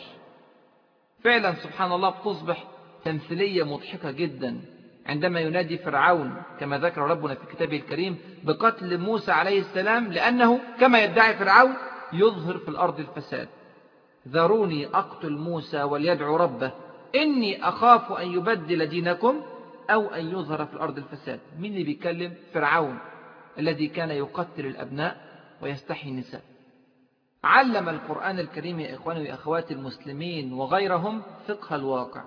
فعلا سبحان الله بتصبح تمثيلية مضحكة جدا عندما ينادي فرعون كما ذكر ربنا في كتابه الكريم بقتل موسى عليه السلام، لأنه كما يدعي فرعون يظهر في الأرض الفساد. ذروني أقتل موسى وليدعو ربه إني أخاف أن يبدل دينكم أو أن يظهر في الأرض الفساد. مين اللي بيكلم؟ فرعون الذي كان يقتل الأبناء ويستحيي النساء. علم القرآن الكريم يا إخواني وأخواتي المسلمين وغيرهم فقه الواقع.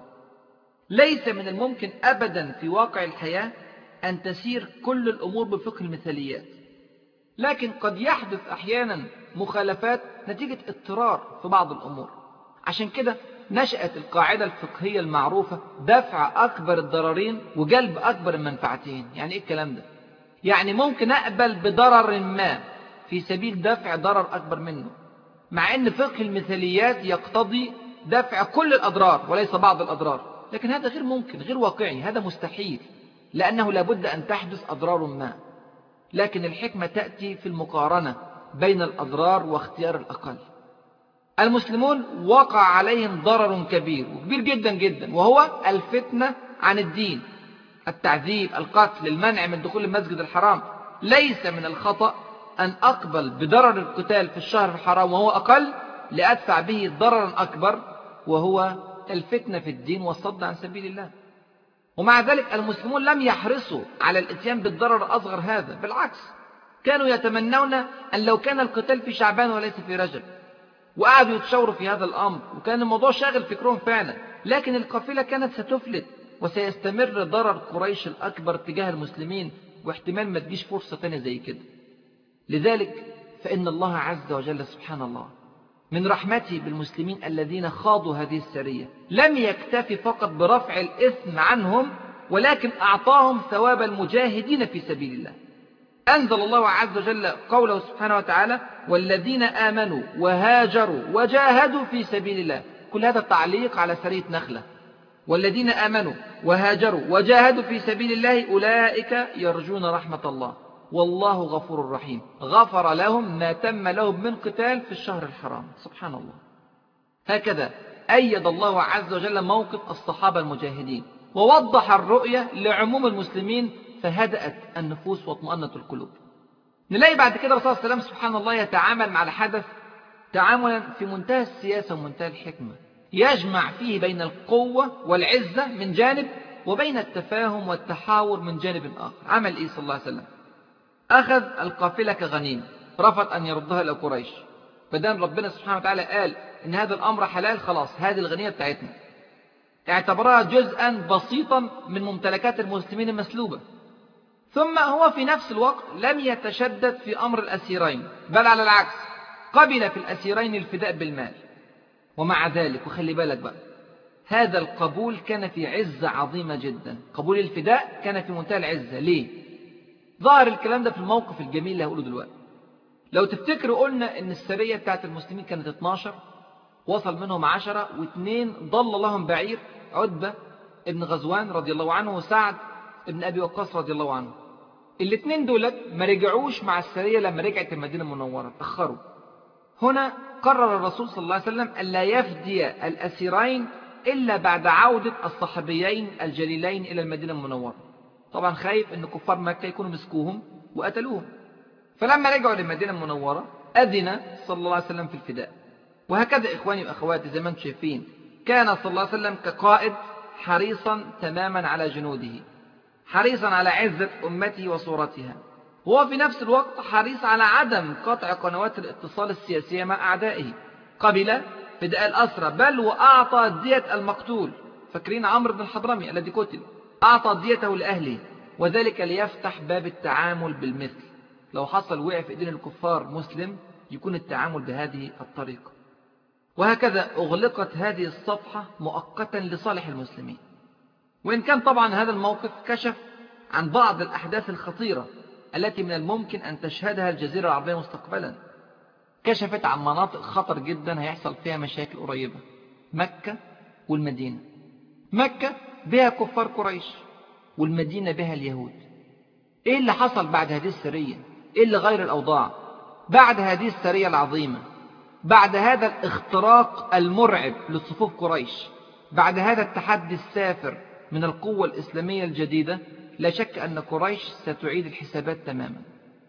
ليس من الممكن أبدا في واقع الحياة أن تسير كل الأمور بفقه المثاليات، لكن قد يحدث أحيانا مخالفات نتيجة اضطرار في بعض الأمور. عشان كده نشأت القاعدة الفقهية المعروفة دفع أكبر الضررين وجلب أكبر المنفعتين. يعني إيه الكلام ده؟ يعني ممكن أقبل بضرر ما في سبيل دفع ضرر أكبر منه، مع أن فقه المثاليات يقتضي دفع كل الأضرار وليس بعض الأضرار، لكن هذا غير ممكن، غير واقعي، هذا مستحيل، لأنه لابد أن تحدث أضرار ما. لكن الحكمة تأتي في المقارنة بين الأضرار واختيار الأقل. المسلمون وقع عليهم ضرر كبير وكبير جدا جدا، وهو الفتنة عن الدين، التعذيب، القتل، المنع من دخول المسجد الحرام. ليس من الخطأ أن أقبل بضرر القتال في الشهر الحرام وهو أقل لأدفع به ضررا أكبر وهو الفتنة في الدين والصد عن سبيل الله. ومع ذلك المسلمون لم يحرصوا على الاتيان بالضرر الأصغر هذا، بالعكس كانوا يتمنون أن لو كان القتال في شعبان وليس في رجب، وقعدوا يتشاوروا في هذا الأمر وكان الموضوع شاغل فكرهم فعلا. لكن القافلة كانت ستفلت وسيستمر ضرر قريش الأكبر تجاه المسلمين، واحتمال ما تجيش فرصة تانية زي كده. لذلك فإن الله عز وجل سبحان الله من رحمته بالمسلمين الذين خاضوا هذه السرية لم يكتفي فقط برفع الإثم عنهم، ولكن أعطاهم ثواب المجاهدين في سبيل الله. أنزل الله عز وجل قوله سبحانه وتعالى: والذين آمنوا وهاجروا وجاهدوا في سبيل الله. كل هذا تعليق على سرية نخلة. والذين آمنوا وهاجروا وجاهدوا في سبيل الله أولئك يرجون رحمة الله والله غفور رحيم. غفر لهم ما تم لهم من قتال في الشهر الحرام. سبحان الله. هكذا أيد الله عز وجل موقف الصحابة المجاهدين ووضح الرؤية لعموم المسلمين، فهدأت النفوس واطمأنت القلوب. نلاقي بعد كده الرسول صلى الله عليه وسلم سبحان الله يتعامل مع الحدث تعاملا في منتهى السياسة ومنتهى الحكمة، يجمع فيه بين القوة والعزة من جانب وبين التفاهم والتحاور من جانب آخر. عمل إيه صلى الله عليه وسلم؟ أخذ القافلة كغنيمة، رفض أن يردها إلى قريش. فدام ربنا سبحانه وتعالى قال إن هذا الأمر حلال، خلاص هذه الغنيمة بتاعتنا. اعتبرها جزءا بسيطا من ممتلكات المسلمين المسلوبة. ثم هو في نفس الوقت لم يتشدد في أمر الأسيرين، بل على العكس قبل في الأسيرين الفداء بالمال. ومع ذلك وخلي بالك بقى، هذا القبول كان في عزة عظيمة جدا. قبول الفداء كان في منتهى العزة. ليه؟ ظهر الكلام ده في الموقف الجميل اللي هقوله دلوقتي. لو تفتكروا قلنا ان السرية بتاعت المسلمين كانت اتناشر، وصل منهم عشرة واثنين ضل لهم بعير، عتبة ابن غزوان رضي الله عنه وسعد ابن أبي وقاص رضي الله عنه. الاثنين دولت ما رجعوش مع السرية لما رجعت المدينة المنورة، تأخروا. هنا قرر الرسول صلى الله عليه وسلم ألا يفدي الأسيرين إلا بعد عودة الصحابيين الجليلين إلى المدينة المنورة. طبعا خايف أن كفار مكة يكونوا مسكوهم وقتلوهم. فلما رجعوا للمدينة المنورة أذن صلى الله عليه وسلم في الفداء. وهكذا إخواني وأخواتي زي ما انتم شايفين كان صلى الله عليه وسلم كقائد حريصا تماما على جنوده، حريصا على عزة أمته وصورتها، هو في نفس الوقت حريص على عدم قطع قنوات الاتصال السياسية مع أعدائه. قبل فداء الأسرى بل وأعطى دية المقتول. فاكرين عمرو بن الحضرمي الذي قتل؟ أعطى ديته لأهله، وذلك ليفتح باب التعامل بالمثل. لو حصل وقع في إيدين الكفار مسلم يكون التعامل بهذه الطريقة. وهكذا أغلقت هذه الصفحة مؤقتا لصالح المسلمين. وإن كان طبعا هذا الموقف كشف عن بعض الأحداث الخطيرة التي من الممكن أن تشهدها الجزيرة العربية مستقبلا. كشفت عن مناطق خطر جدا هيحصل فيها مشاكل قريبة: مكة والمدينة. مكة بها كفار قريش والمدينة بها اليهود. إيه اللي حصل بعد هذه السرية؟ إيه اللي غير الأوضاع بعد هذه السرية العظيمة؟ بعد هذا الاختراق المرعب لصفوف قريش، بعد هذا التحدي السافر من القوة الإسلامية الجديدة، لا شك أن قريش ستعيد الحسابات تماما،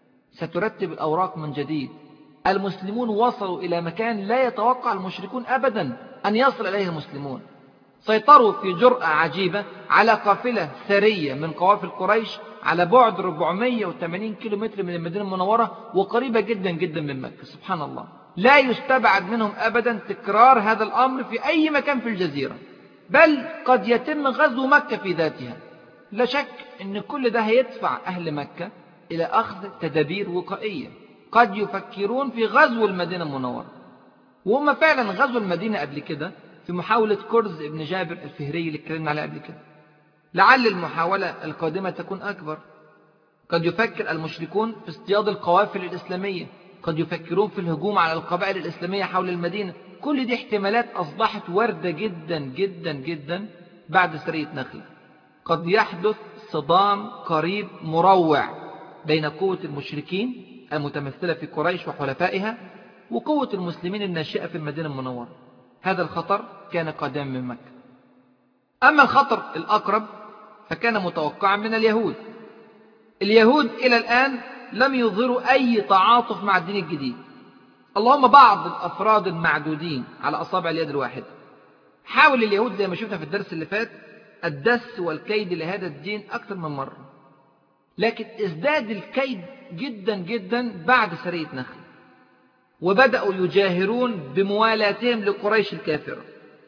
سترتب الأوراق من جديد. المسلمون وصلوا إلى مكان لا يتوقع المشركون أبدا أن يصل إليه المسلمون. سيطروا في جرأة عجيبة على قافلة ثرية من قوافل قريش على بعد أربعمائة وثمانين كيلومتر من المدينة المنورة، وقريبة جدا جدا من مكة. سبحان الله، لا يستبعد منهم أبدا تكرار هذا الأمر في أي مكان في الجزيرة، بل قد يتم غزو مكة في ذاتها. لا شك أن كل ده هيدفع أهل مكة إلى أخذ تدابير وقائية. قد يفكرون في غزو المدينة المنورة، وهم فعلا غزو المدينة قبل كده في محاولة كرز ابن جابر الفهري اللي اتكلمنا عليه قبل كده. لعل المحاولة القادمة تكون أكبر. قد يفكر المشركون في اصطياد القوافل الإسلامية، قد يفكرون في الهجوم على القبائل الإسلامية حول المدينة. كل دي احتمالات أصبحت واردة جدا جدا جدا بعد سرية نخلة. قد يحدث صدام قريب مروع بين قوة المشركين المتمثلة في قريش وحلفائها وقوة المسلمين الناشئة في المدينة المنورة. هذا الخطر كان قادما من مكة. أما الخطر الأقرب فكان متوقعا من اليهود. اليهود إلى الآن لم يظهروا أي تعاطف مع الدين الجديد، اللهم بعض الأفراد المعدودين على أصابع اليد الواحدة. حاول اليهود زي ما شفنا في الدرس اللي فات الدس والكيد لهذا الدين أكثر من مرة، لكن ازداد الكيد جدا جدا بعد سرية نخلة، وبدأوا يجاهرون بموالاتهم لقريش الكافرة،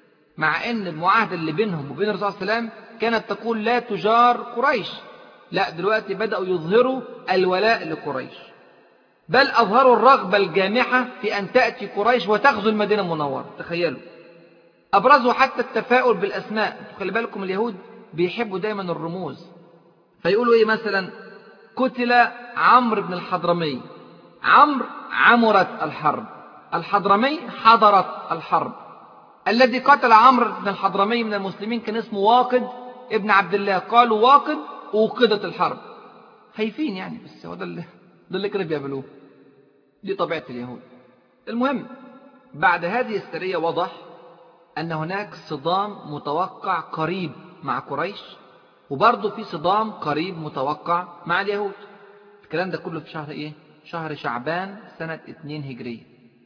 مع أن المعاهدة اللي بينهم وبين الرسول صلى الله عليه وسلم كانت تقول لا تجار قريش. لا، دلوقتي بدأوا يظهروا الولاء لقريش، بل أظهروا الرغبة الجامحة في أن تأتي قريش وتغزو المدينة المنورة. تخيلوا، أبرزوا حتى التفاؤل بالأسماء. خلي بالكم اليهود بيحبوا دايما الرموز، فيقولوا إيه مثلا: قتل عمرو بن الحضرمي. عمرو عمرت الحرب، الحضرمي حضرت الحرب. الذي قتل عمرو بن الحضرمي من المسلمين كان اسمه واقد ابن عبد الله. قالوا واقد وقدت الحرب. خايفين يعني، بس هو ده اللي, ده اللي كانوا بيعملوه. دي طبيعة اليهود. المهم، بعد هذه السرية وضح أن هناك صدام متوقع قريب مع قريش، وبرضه في صدام قريب متوقع مع اليهود. الكلام ده كله في شهر إيه؟ شهر شعبان سنة اثنين هجرية.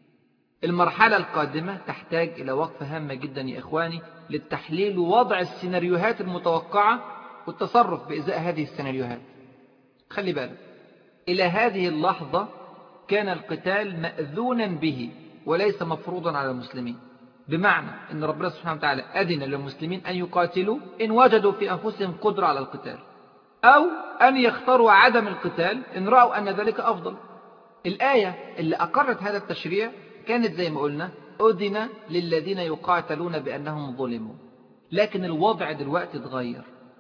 المرحلة القادمة تحتاج إلى وقفة هامة جدا يا إخواني للتحليل ووضع السيناريوهات المتوقعة والتصرف بإزاء هذه السيناريوهات. خلي بالك، إلى هذه اللحظة كان القتال مأذونا به وليس مفروضا على المسلمين، بمعنى أن ربنا سبحانه وتعالى أذن للمسلمين أن يقاتلوا إن وجدوا في أنفسهم قدرة على القتال، أو أن يختاروا عدم القتال إن رأوا أن ذلك أفضل. الآية اللي أقرت هذا التشريع كانت زي ما قلنا: أذن للذين يقاتلون بأنهم ظلموا. لكن الوضع دلوقتي اتغير.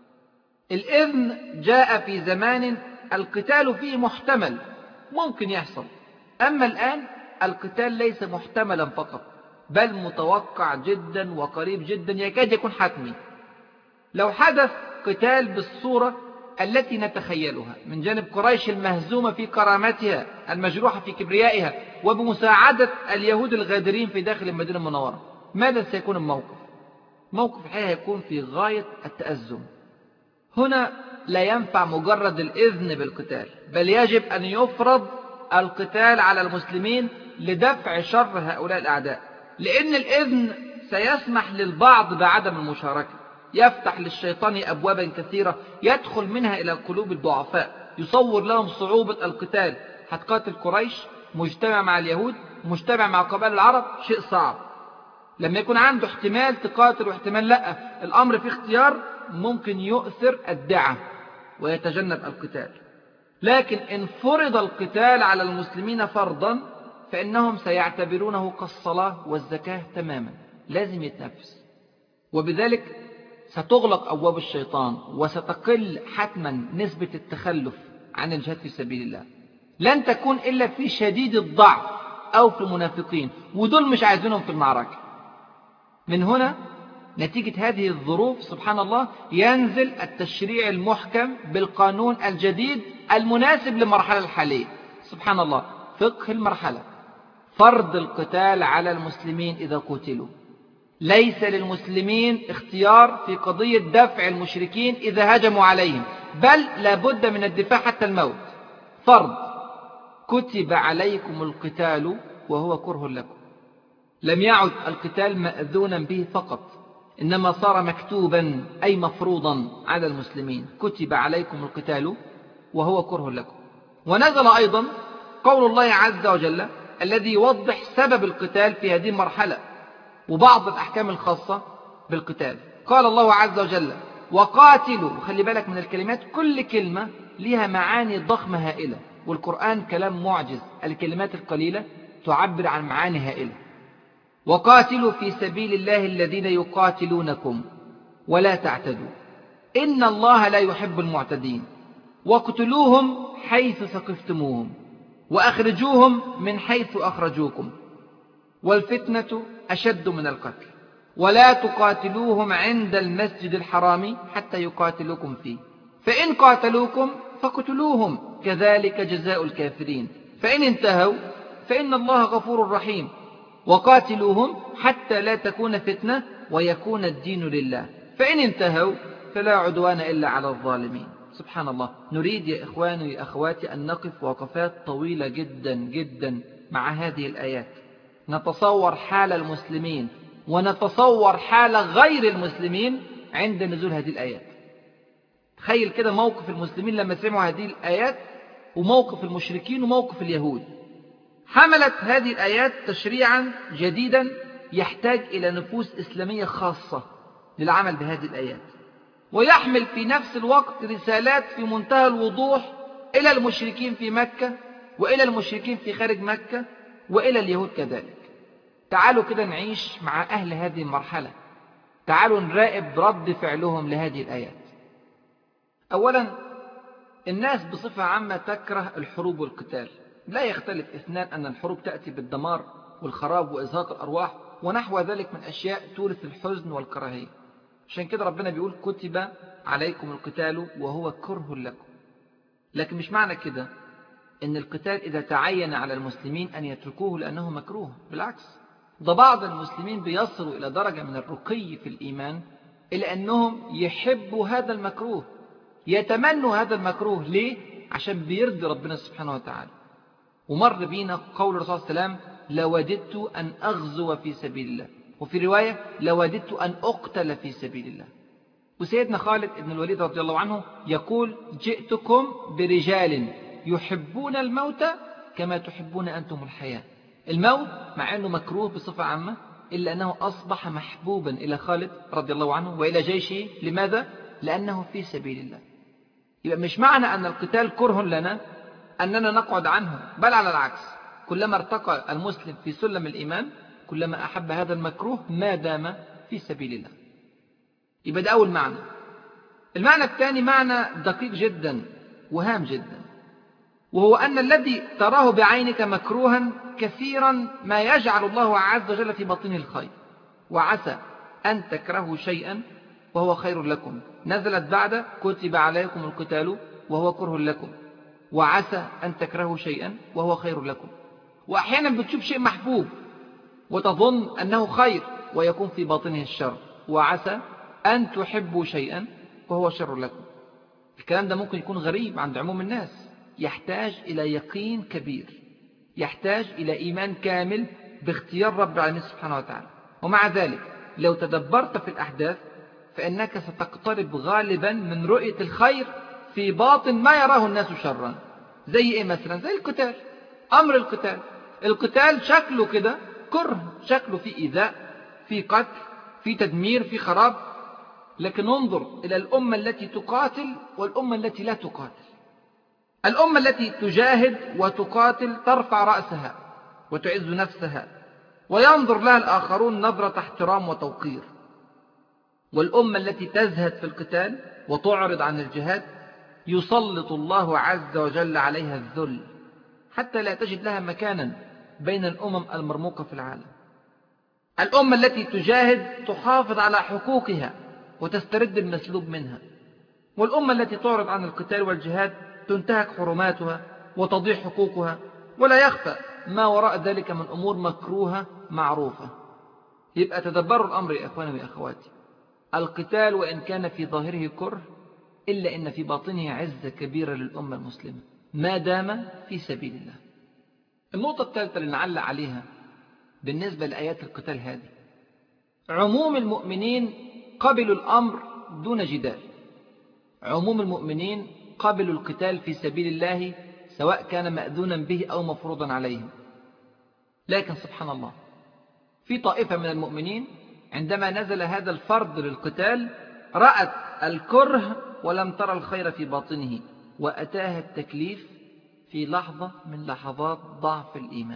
الإذن جاء في زمان القتال فيه محتمل، ممكن يحصل. أما الآن القتال ليس محتملا فقط، بل متوقع جدا وقريب جدا، يكاد يكون حتمي. لو حدث قتال بالصورة التي نتخيلها من جانب قريش المهزومة في كرامتها المجروحة في كبريائها وبمساعدة اليهود الغادرين في داخل المدينة المنورة، ماذا سيكون الموقف؟ موقف الحقيقة يكون في غاية التأزم. هنا لا ينفع مجرد الإذن بالقتال، بل يجب أن يفرض القتال على المسلمين لدفع شر هؤلاء الأعداء، لأن الإذن سيسمح للبعض بعدم المشاركة، يفتح للشيطان أبوابا كثيرة يدخل منها إلى قلوب الضعفاء، يصور لهم صعوبة القتال. هتقاتل قريش مجتمع مع اليهود، مجتمع مع قبائل العرب، شيء صعب. لما يكون عنده احتمال تقاتل واحتمال لا، الأمر في اختيار، ممكن يؤثر الدعة ويتجنب القتال. لكن إن فرض القتال على المسلمين فرضا فإنهم سيعتبرونه كالصلاة والزكاة تماما، لازم يتنفس، وبذلك ستغلق أبواب الشيطان وستقل حتما نسبة التخلف عن الجهاد في سبيل الله. لن تكون إلا في شديد الضعف أو في المنافقين، ودول مش عايزينهم في المعركة. من هنا نتيجة هذه الظروف سبحان الله ينزل التشريع المحكم بالقانون الجديد المناسب للمرحلة الحالية. سبحان الله، فقه المرحلة، فرض القتال على المسلمين إذا قتلوا. ليس للمسلمين اختيار في قضية دفع المشركين إذا هجموا عليهم، بل لابد من الدفاع حتى الموت. فرض. كتب عليكم القتال وهو كره لكم. لم يعد القتال مأذونا به فقط، إنما صار مكتوبا أي مفروضا على المسلمين. كتب عليكم القتال وهو كره لكم. ونزل أيضا قول الله عز وجل الذي يوضح سبب القتال في هذه المرحلة وبعض الأحكام الخاصة بالقتال. قال الله عز وجل وقاتلوا. خلي بالك من الكلمات، كل كلمة لها معاني ضخمة هائلة، والقرآن كلام معجز، الكلمات القليلة تعبر عن معاني هائلة. وقاتلوا في سبيل الله الذين يقاتلونكم ولا تعتدوا إن الله لا يحب المعتدين. واقتلوهم حيث ثقفتموهم وأخرجوهم من حيث أخرجوكم والفتنة أشد من القتل ولا تقاتلوهم عند المسجد الحرام حتى يقاتلوكم فيه فإن قاتلوكم فاقتلوهم كذلك جزاء الكافرين فإن انتهوا فإن الله غفور رحيم. وقاتلوهم حتى لا تكون فتنة ويكون الدين لله فإن انتهوا فلا عدوان إلا على الظالمين. سبحان الله. نريد يا إخواني ويا أخواتي أن نقف وقفات طويلة جدا جدا مع هذه الآيات، نتصور حال المسلمين ونتصور حال غير المسلمين عند نزول هذه الآيات. تخيل كده موقف المسلمين لما سمعوا هذه الآيات، وموقف المشركين وموقف اليهود. حملت هذه الآيات تشريعا جديدا يحتاج إلى نفوس إسلامية خاصة للعمل بهذه الآيات، ويحمل في نفس الوقت رسالات في منتهى الوضوح إلى المشركين في مكة وإلى المشركين في خارج مكة وإلى اليهود كذلك. تعالوا كده نعيش مع أهل هذه المرحلة، تعالوا نراقب رد فعلهم لهذه الآيات. أولا، الناس بصفة عامة تكره الحروب والقتال، لا يختلف اثنان أن الحروب تأتي بالدمار والخراب وإزهاق الأرواح ونحو ذلك من أشياء تورث الحزن والكراهية. عشان كده ربنا بيقول كتب عليكم القتال وهو كره لكم. لكن مش معنى كده أن القتال إذا تعين على المسلمين أن يتركوه لأنه مكروه، بالعكس، ده بعض المسلمين بيصلوا إلى درجة من الرقي في الإيمان إلى أنهم يحبوا هذا المكروه، يتمنوا هذا المكروه. ليه؟ عشان بيرضي ربنا سبحانه وتعالى. ومر بينا قول الرسول صلى الله عليه وسلم لوددت أن أغزو في سبيل الله، وفي رواية لوددت أن أقتل في سبيل الله. وسيدنا خالد بن الوليد رضي الله عنه يقول جئتكم برجال يحبون الموت كما تحبون أنتم الحياة. الموت مع أنه مكروه بصفة عامة إلا أنه أصبح محبوبا إلى خالد رضي الله عنه وإلى جيشه. لماذا؟ لأنه في سبيل الله. يبقى مش معنى أن القتال كره لنا أننا نقعد عنه، بل على العكس، كلما ارتقى المسلم في سلم الإيمان كلما أحب هذا المكروه ما دام في سبيل الله. يبقى ده أول معنى. المعنى الثاني معنى دقيق جدا وهام جدا، وهو أن الذي تراه بعينك مكروها كثيرا ما يجعل الله عز وجل في باطنه الخير. وعسى أن تكرهوا شيئا وهو خير لكم، نزلت بعد كتب عليكم القتال وهو كره لكم، وعسى أن تكرهوا شيئا وهو خير لكم. وأحيانا بتشوف شيء محبوب وتظن أنه خير ويكون في باطنه الشر، وعسى أن تحبوا شيئا وهو شر لكم. الكلام ده ممكن يكون غريب عند عموم الناس، يحتاج إلى يقين كبير، يحتاج إلى إيمان كامل باختيار رب العالمين سبحانه وتعالى. ومع ذلك لو تدبرت في الأحداث فإنك ستقترب غالبا من رؤية الخير في باطن ما يراه الناس شرا. زي إيه مثلا؟ زي القتال. أمر القتال، القتال شكله كده كره، شكله في إيذاء، في قتل، في تدمير، في خراب. لكن انظر إلى الأمة التي تقاتل والأمة التي لا تقاتل. الأمة التي تجاهد وتقاتل ترفع رأسها وتعز نفسها وينظر لها الآخرون نظرة احترام وتوقير. والأمة التي تزهد في القتال وتعرض عن الجهاد يسلط الله عز وجل عليها الذل حتى لا تجد لها مكانا بين الأمم المرموقة في العالم. الأمة التي تجاهد تحافظ على حقوقها وتسترد المسلوب منها، والأمة التي تعرض عن القتال والجهاد تنتهك حرماتها وتضيع حقوقها، ولا يخفى ما وراء ذلك من أمور مكروهة معروفة. يبقى تدبروا الأمر يا إخواني وأخواتي، القتال وإن كان في ظاهره كره إلا إن في باطنه عزة كبيرة للأمة المسلمة ما دام في سبيل الله. النقطة الثالثة اللي نعلق عليها بالنسبة لآيات القتال هذه، عموم المؤمنين قبلوا الأمر دون جدال. عموم المؤمنين قبلوا القتال في سبيل الله سواء كان مأذونا به أو مفروضا عليهم. لكن سبحان الله، في طائفة من المؤمنين عندما نزل هذا الفرض للقتال رأت الكره ولم ترى الخير في باطنه، وأتاها التكليف في لحظة من لحظات ضعف الإيمان.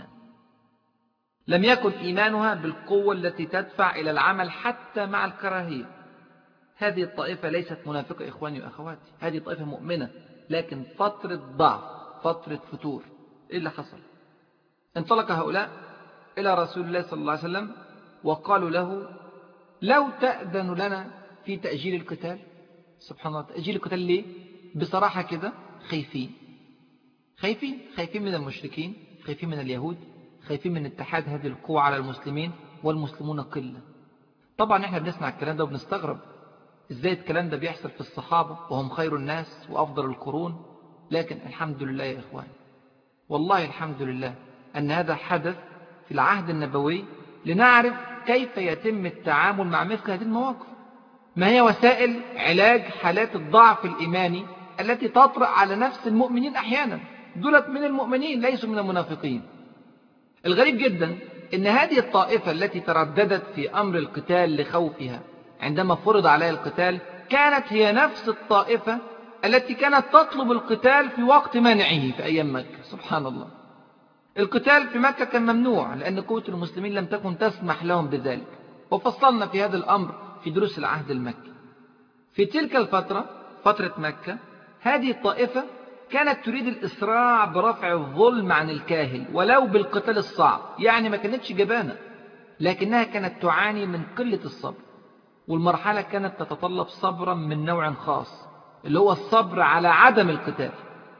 لم يكن إيمانها بالقوة التي تدفع إلى العمل حتى مع الكراهية. هذه الطائفة ليست منافقة إخواني وأخواتي، هذه طائفة مؤمنة، لكن فترة ضعف، فترة فتور. إيه اللي حصل؟ انطلق هؤلاء إلى رسول الله صلى الله عليه وسلم وقالوا له لو تأذن لنا في تأجيل القتال. سبحان الله، تأجيل القتال ليه؟ بصراحة كده خايفين خايفين خايفين من المشركين، خايفين من اليهود، خايفين من اتحاد هذه القوة على المسلمين، والمسلمون قلة. طبعا احنا بنسمع الكلام ده وبنستغرب ازاي الكلام ده بيحصل في الصحابة وهم خير الناس وأفضل القرون. لكن الحمد لله يا إخواني، والله الحمد لله أن هذا حدث في العهد النبوي لنعرف كيف يتم التعامل مع مثل هذه المواقف. ما هي وسائل علاج حالات الضعف الإيماني التي تطرأ على نفس المؤمنين أحيانا. دولت من المؤمنين ليسوا من المنافقين. الغريب جدا أن هذه الطائفة التي ترددت في أمر القتال لخوفها عندما فرض عليها القتال كانت هي نفس الطائفة التي كانت تطلب القتال في وقت منعه في أيام مكة. سبحان الله، القتال في مكة كان ممنوع لأن قوة المسلمين لم تكن تسمح لهم بذلك، وفصلنا في هذا الأمر في دروس العهد المكي. في تلك الفترة، فترة مكة، هذه الطائفة كانت تريد الإسراع برفع الظلم عن الكاهل ولو بالقتال الصعب، يعني ما كانتش جبانة، لكنها كانت تعاني من قلة الصبر. والمرحلة كانت تتطلب صبرا من نوع خاص اللي هو الصبر على عدم القتال.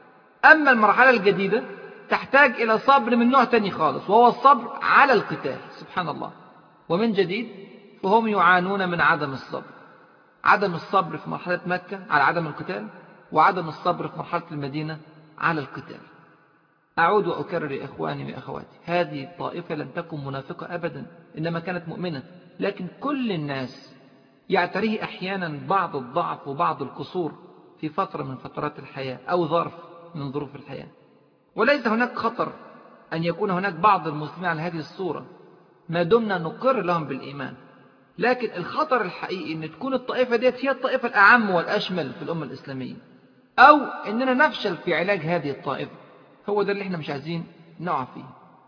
أما المرحلة الجديدة تحتاج إلى صبر من نوع تاني خالص، وهو الصبر على القتال. سبحان الله، ومن جديد فهم يعانون من عدم الصبر. عدم الصبر في مرحلة مكة على عدم القتال، وعدم الصبر في مرحلة المدينة على القتال. أعود وأكرر يا إخواني وأخواتي، هذه الطائفة لم تكن منافقة أبدا، إنما كانت مؤمنة. لكن كل الناس يعتريه أحيانا بعض الضعف وبعض القصور في فترة من فترات الحياة أو ظرف من ظروف الحياة. وليس هناك خطر أن يكون هناك بعض المسلمين على هذه الصورة ما دمنا نقر لهم بالإيمان. لكن الخطر الحقيقي أن تكون الطائفة ديت هي الطائفة الأعم والأشمل في الأمة الإسلامية، أو أننا نفشل في علاج هذه الطائفة. هو ده اللي احنا مش عايزين نقع فيه.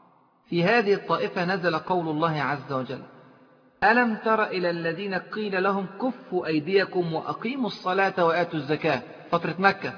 في هذه الطائفة نزل قول الله عز وجل: ألم تر إلى الذين قيل لهم كفوا أيديكم وأقيموا الصلاة وآتوا الزكاة. فترة مكة.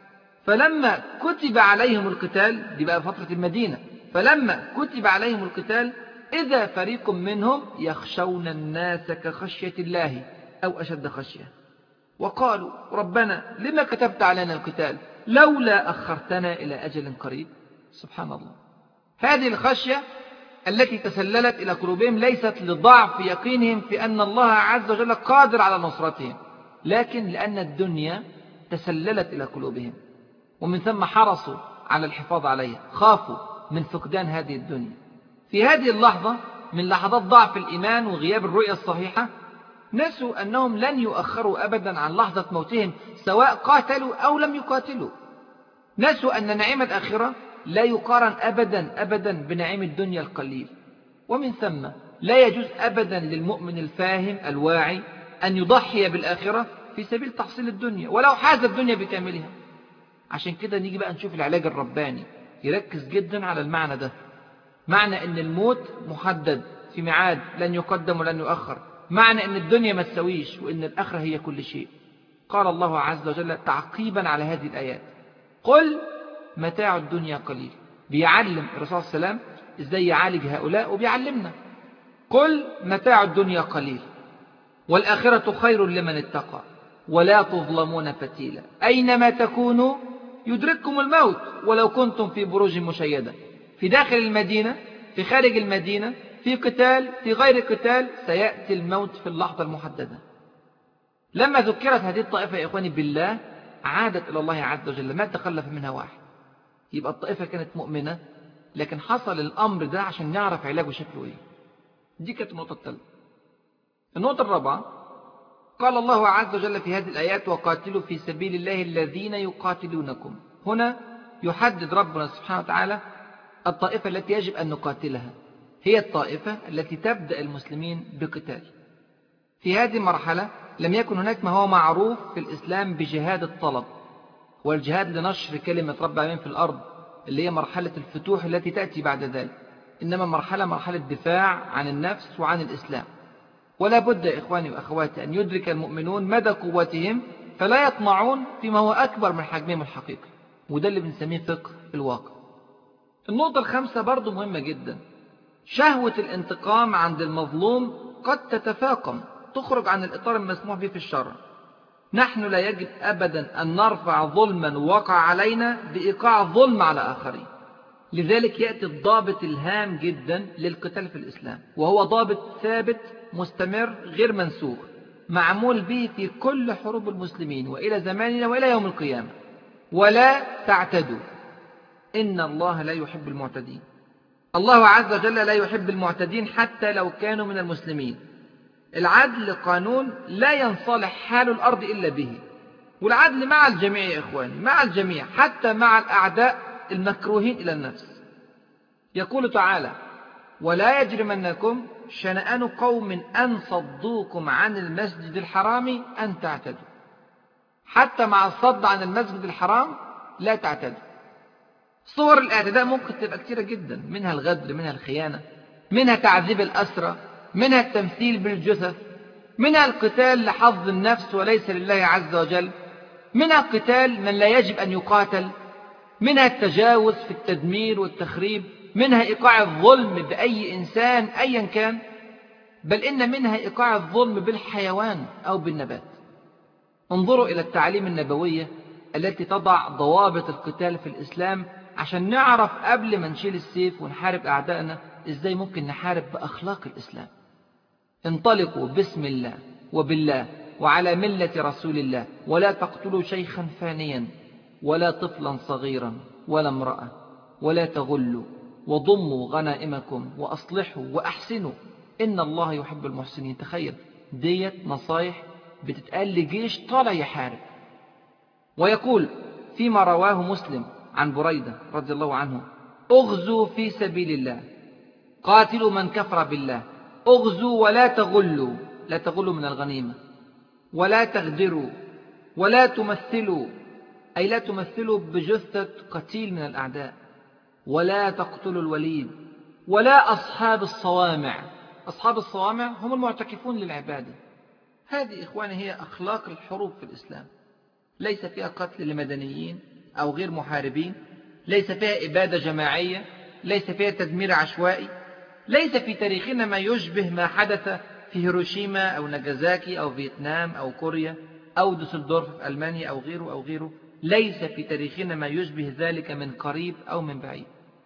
فلما كتب عليهم القتال، دي بقى فترة المدينة، فلما كتب عليهم القتال إذا فريق منهم يخشون الناس كخشية الله أو أشد خشية، وقالوا ربنا لما كتبت علينا القتال لولا أخرتنا إلى أجل قريب. سبحان الله، هذه الخشية التي تسللت إلى قلوبهم ليست لضعف يقينهم في أن الله عز وجل قادر على نصرتهم، لكن لأن الدنيا تسللت إلى قلوبهم، ومن ثم حرصوا على الحفاظ عليها، خافوا من فقدان هذه الدنيا. في هذه اللحظة من لحظات ضعف الإيمان وغياب الرؤية الصحيحة نسوا أنهم لن يؤخروا أبدا عن لحظة موتهم سواء قاتلوا أو لم يقاتلوا. نسوا أن نعيم الآخرة لا يقارن أبدا أبدا بنعيم الدنيا القليل، ومن ثم لا يجوز أبدا للمؤمن الفاهم الواعي أن يضحي بالآخرة في سبيل تحصيل الدنيا ولو حاز الدنيا بكاملها. عشان كده نيجي بقى نشوف العلاج الرباني يركز جدا على المعنى ده، معنى أن الموت محدد في ميعاد لن يقدم ولن يؤخر، معنى أن الدنيا ما تسويش وأن الآخرة هي كل شيء. قال الله عز وجل تعقيبا على هذه الآيات: قل متاع الدنيا قليل. بيعلم الرسول صلى الله عليه وسلم إزاي يعالج هؤلاء وبيعلمنا. قل متاع الدنيا قليل والآخرة خير لمن اتقى ولا تظلمون فتيلا أينما تكونوا يدرككم الموت ولو كنتم في بروج مشيدة، في داخل المدينة، في خارج المدينة، في قتال، في غير قتال، سيأتي الموت في اللحظة المحددة. لما ذكرت هذه الطائفة يا إخواني بالله عادت إلى الله عز وجل، ما تخلف منها واحد. يبقى الطائفة كانت مؤمنة، لكن حصل الأمر ده عشان نعرف علاجه شكله إيه. دي كانت النقطة الثالثة. النقطة الرابعة قال الله عز وجل في هذه الآيات: وقاتلوا في سبيل الله الذين يقاتلونكم. هنا يحدد ربنا سبحانه وتعالى الطائفة التي يجب أن نقاتلها، هي الطائفة التي تبدأ المسلمين بقتال. في هذه المرحلة لم يكن هناك ما هو معروف في الإسلام بجهاد الطلب والجهاد لنشر كلمة رب العالمين في الأرض، اللي هي مرحلة الفتوح التي تأتي بعد ذلك، إنما مرحلة مرحلة دفاع عن النفس وعن الإسلام. ولا بد يا إخواني وأخواتي أن يدرك المؤمنون مدى قوتهم فلا يطمعون فيما هو أكبر من حجمهم الحقيقي، وده اللي بنسميه فقه الواقع. النقطة الخامسة برضو مهمة جدا: شهوة الانتقام عند المظلوم قد تتفاقم، تخرج عن الإطار المسموح به في الشرع. نحن لا يجب أبدا أن نرفع ظلما وقع علينا بإيقاع الظلم على آخرين. لذلك يأتي الضابط الهام جدا للقتال في الإسلام، وهو ضابط ثابت مستمر غير منسوخ، معمول به في كل حروب المسلمين وإلى زماننا وإلى يوم القيامة: ولا تعتدوا إن الله لا يحب المعتدين. الله عز وجل لا يحب المعتدين حتى لو كانوا من المسلمين. العدل قانون لا ينصلح حال الأرض إلا به، والعدل مع الجميع يا إخواني، مع الجميع، حتى مع الأعداء المكروهين إلى النفس. يقول تعالى: ولا يجرمنكم شنآن قوم أن صدوكم عن المسجد الحرام أن تعتدوا. حتى مع الصد عن المسجد الحرام لا تعتدوا. صور الاعتداء ممكن تبقى كثيرة جدا، منها الغدر، منها الخيانة، منها تعذيب الأسرى، منها التمثيل بالجثث، منها القتال لحظ النفس وليس لله عز وجل، منها قتال من لا يجب أن يقاتل، منها التجاوز في التدمير والتخريب، منها إيقاع الظلم بأي إنسان أيا كان، بل إن منها إيقاع الظلم بالحيوان أو بالنبات. انظروا إلى التعليم النبوية التي تضع ضوابط القتال في الإسلام عشان نعرف قبل ما نشيل السيف ونحارب أعدائنا إزاي ممكن نحارب بأخلاق الإسلام. انطلقوا بسم الله وبالله وعلى ملة رسول الله، ولا تقتلوا شيخا فانيا ولا طفلا صغيرا ولا امرأة، ولا تغلوا، وضموا غنائمكم وأصلحوا وأحسنوا إن الله يحب المحسنين. تخيل ديت نصايح بتتقال لجيش طالع يحارب. ويقول فيما رواه مسلم عن بريدة رضي الله عنه: اغزوا في سبيل الله، قاتلوا من كفر بالله، اغزوا ولا تغلوا، لا تغلوا من الغنيمة، ولا تغدروا، ولا تمثلوا، أي لا تمثلوا بجثة قتيل من الأعداء، ولا تقتلوا الوليد، ولا أصحاب الصوامع. أصحاب الصوامع هم المعتكفون للعبادة. هذه إخواني هي أخلاق الحروب في الإسلام. ليس فيها قتل لمدنيين أو غير محاربين، ليس فيها إبادة جماعية، ليس فيها تدمير عشوائي، ليس في تاريخنا ما يشبه ما حدث في هيروشيما أو ناجازاكي أو فيتنام أو كوريا أو دوسلدورف في ألمانيا أو غيره أو غيره. ليس في تاريخنا ما يشبه ذلك من قريب أو من بعيد.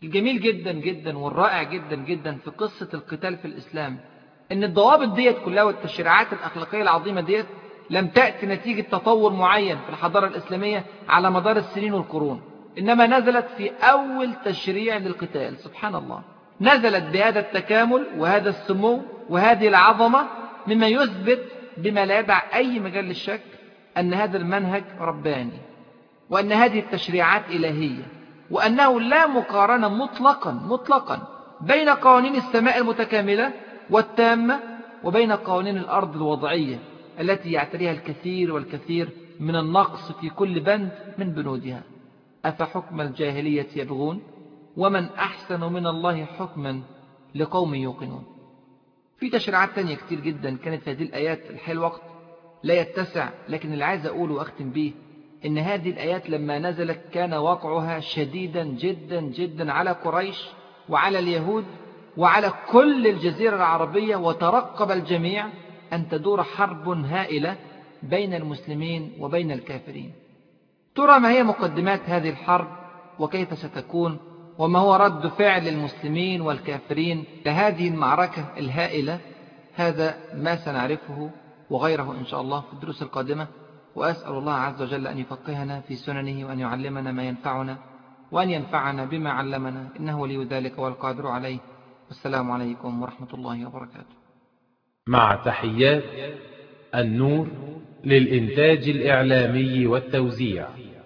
الجميل جدا جدا والرائع جدا جدا في قصة القتال في الإسلام إن الضوابط ديت كلها والتشريعات الأخلاقية العظيمة ديت لم تأتي نتيجة تطور معين في الحضارة الإسلامية على مدار السنين والقرون، إنما نزلت في أول تشريع للقتال. سبحان الله، نزلت بهذا التكامل وهذا السمو وهذه العظمة، مما يثبت بما لا يدع أي مجال للشك أن هذا المنهج رباني، وأن هذه التشريعات إلهية، وأنه لا مقارنة مطلقا مطلقا بين قوانين السماء المتكاملة والتامة وبين قوانين الأرض الوضعية التي يعتريها الكثير والكثير من النقص في كل بند من بنودها. أفحكم الجاهلية يبغون ومن أحسن من الله حكما لقوم يوقنون. في تشريعات تانية كتير جدا كانت في هذه الآيات. الحقيقة الوقت لا يتسع، لكن اللي عايز أقوله وأختم به إن هذه الآيات لما نزلت كان واقعها شديدا جدا جدا على قريش وعلى اليهود وعلى كل الجزيرة العربية، وترقب الجميع أن تدور حرب هائلة بين المسلمين وبين الكافرين. ترى ما هي مقدمات هذه الحرب وكيف ستكون، وما هو رد فعل المسلمين والكافرين لهذه المعركة الهائلة؟ هذا ما سنعرفه وغيره إن شاء الله في الدروس القادمة، وأسأل الله عز وجل أن يفقهنا في سننه وأن يعلمنا ما ينفعنا وأن ينفعنا بما علمنا، إنه ولي ذلك والقادر عليه. والسلام عليكم ورحمة الله وبركاته. مع تحيات النور للإنتاج الإعلامي والتوزيع.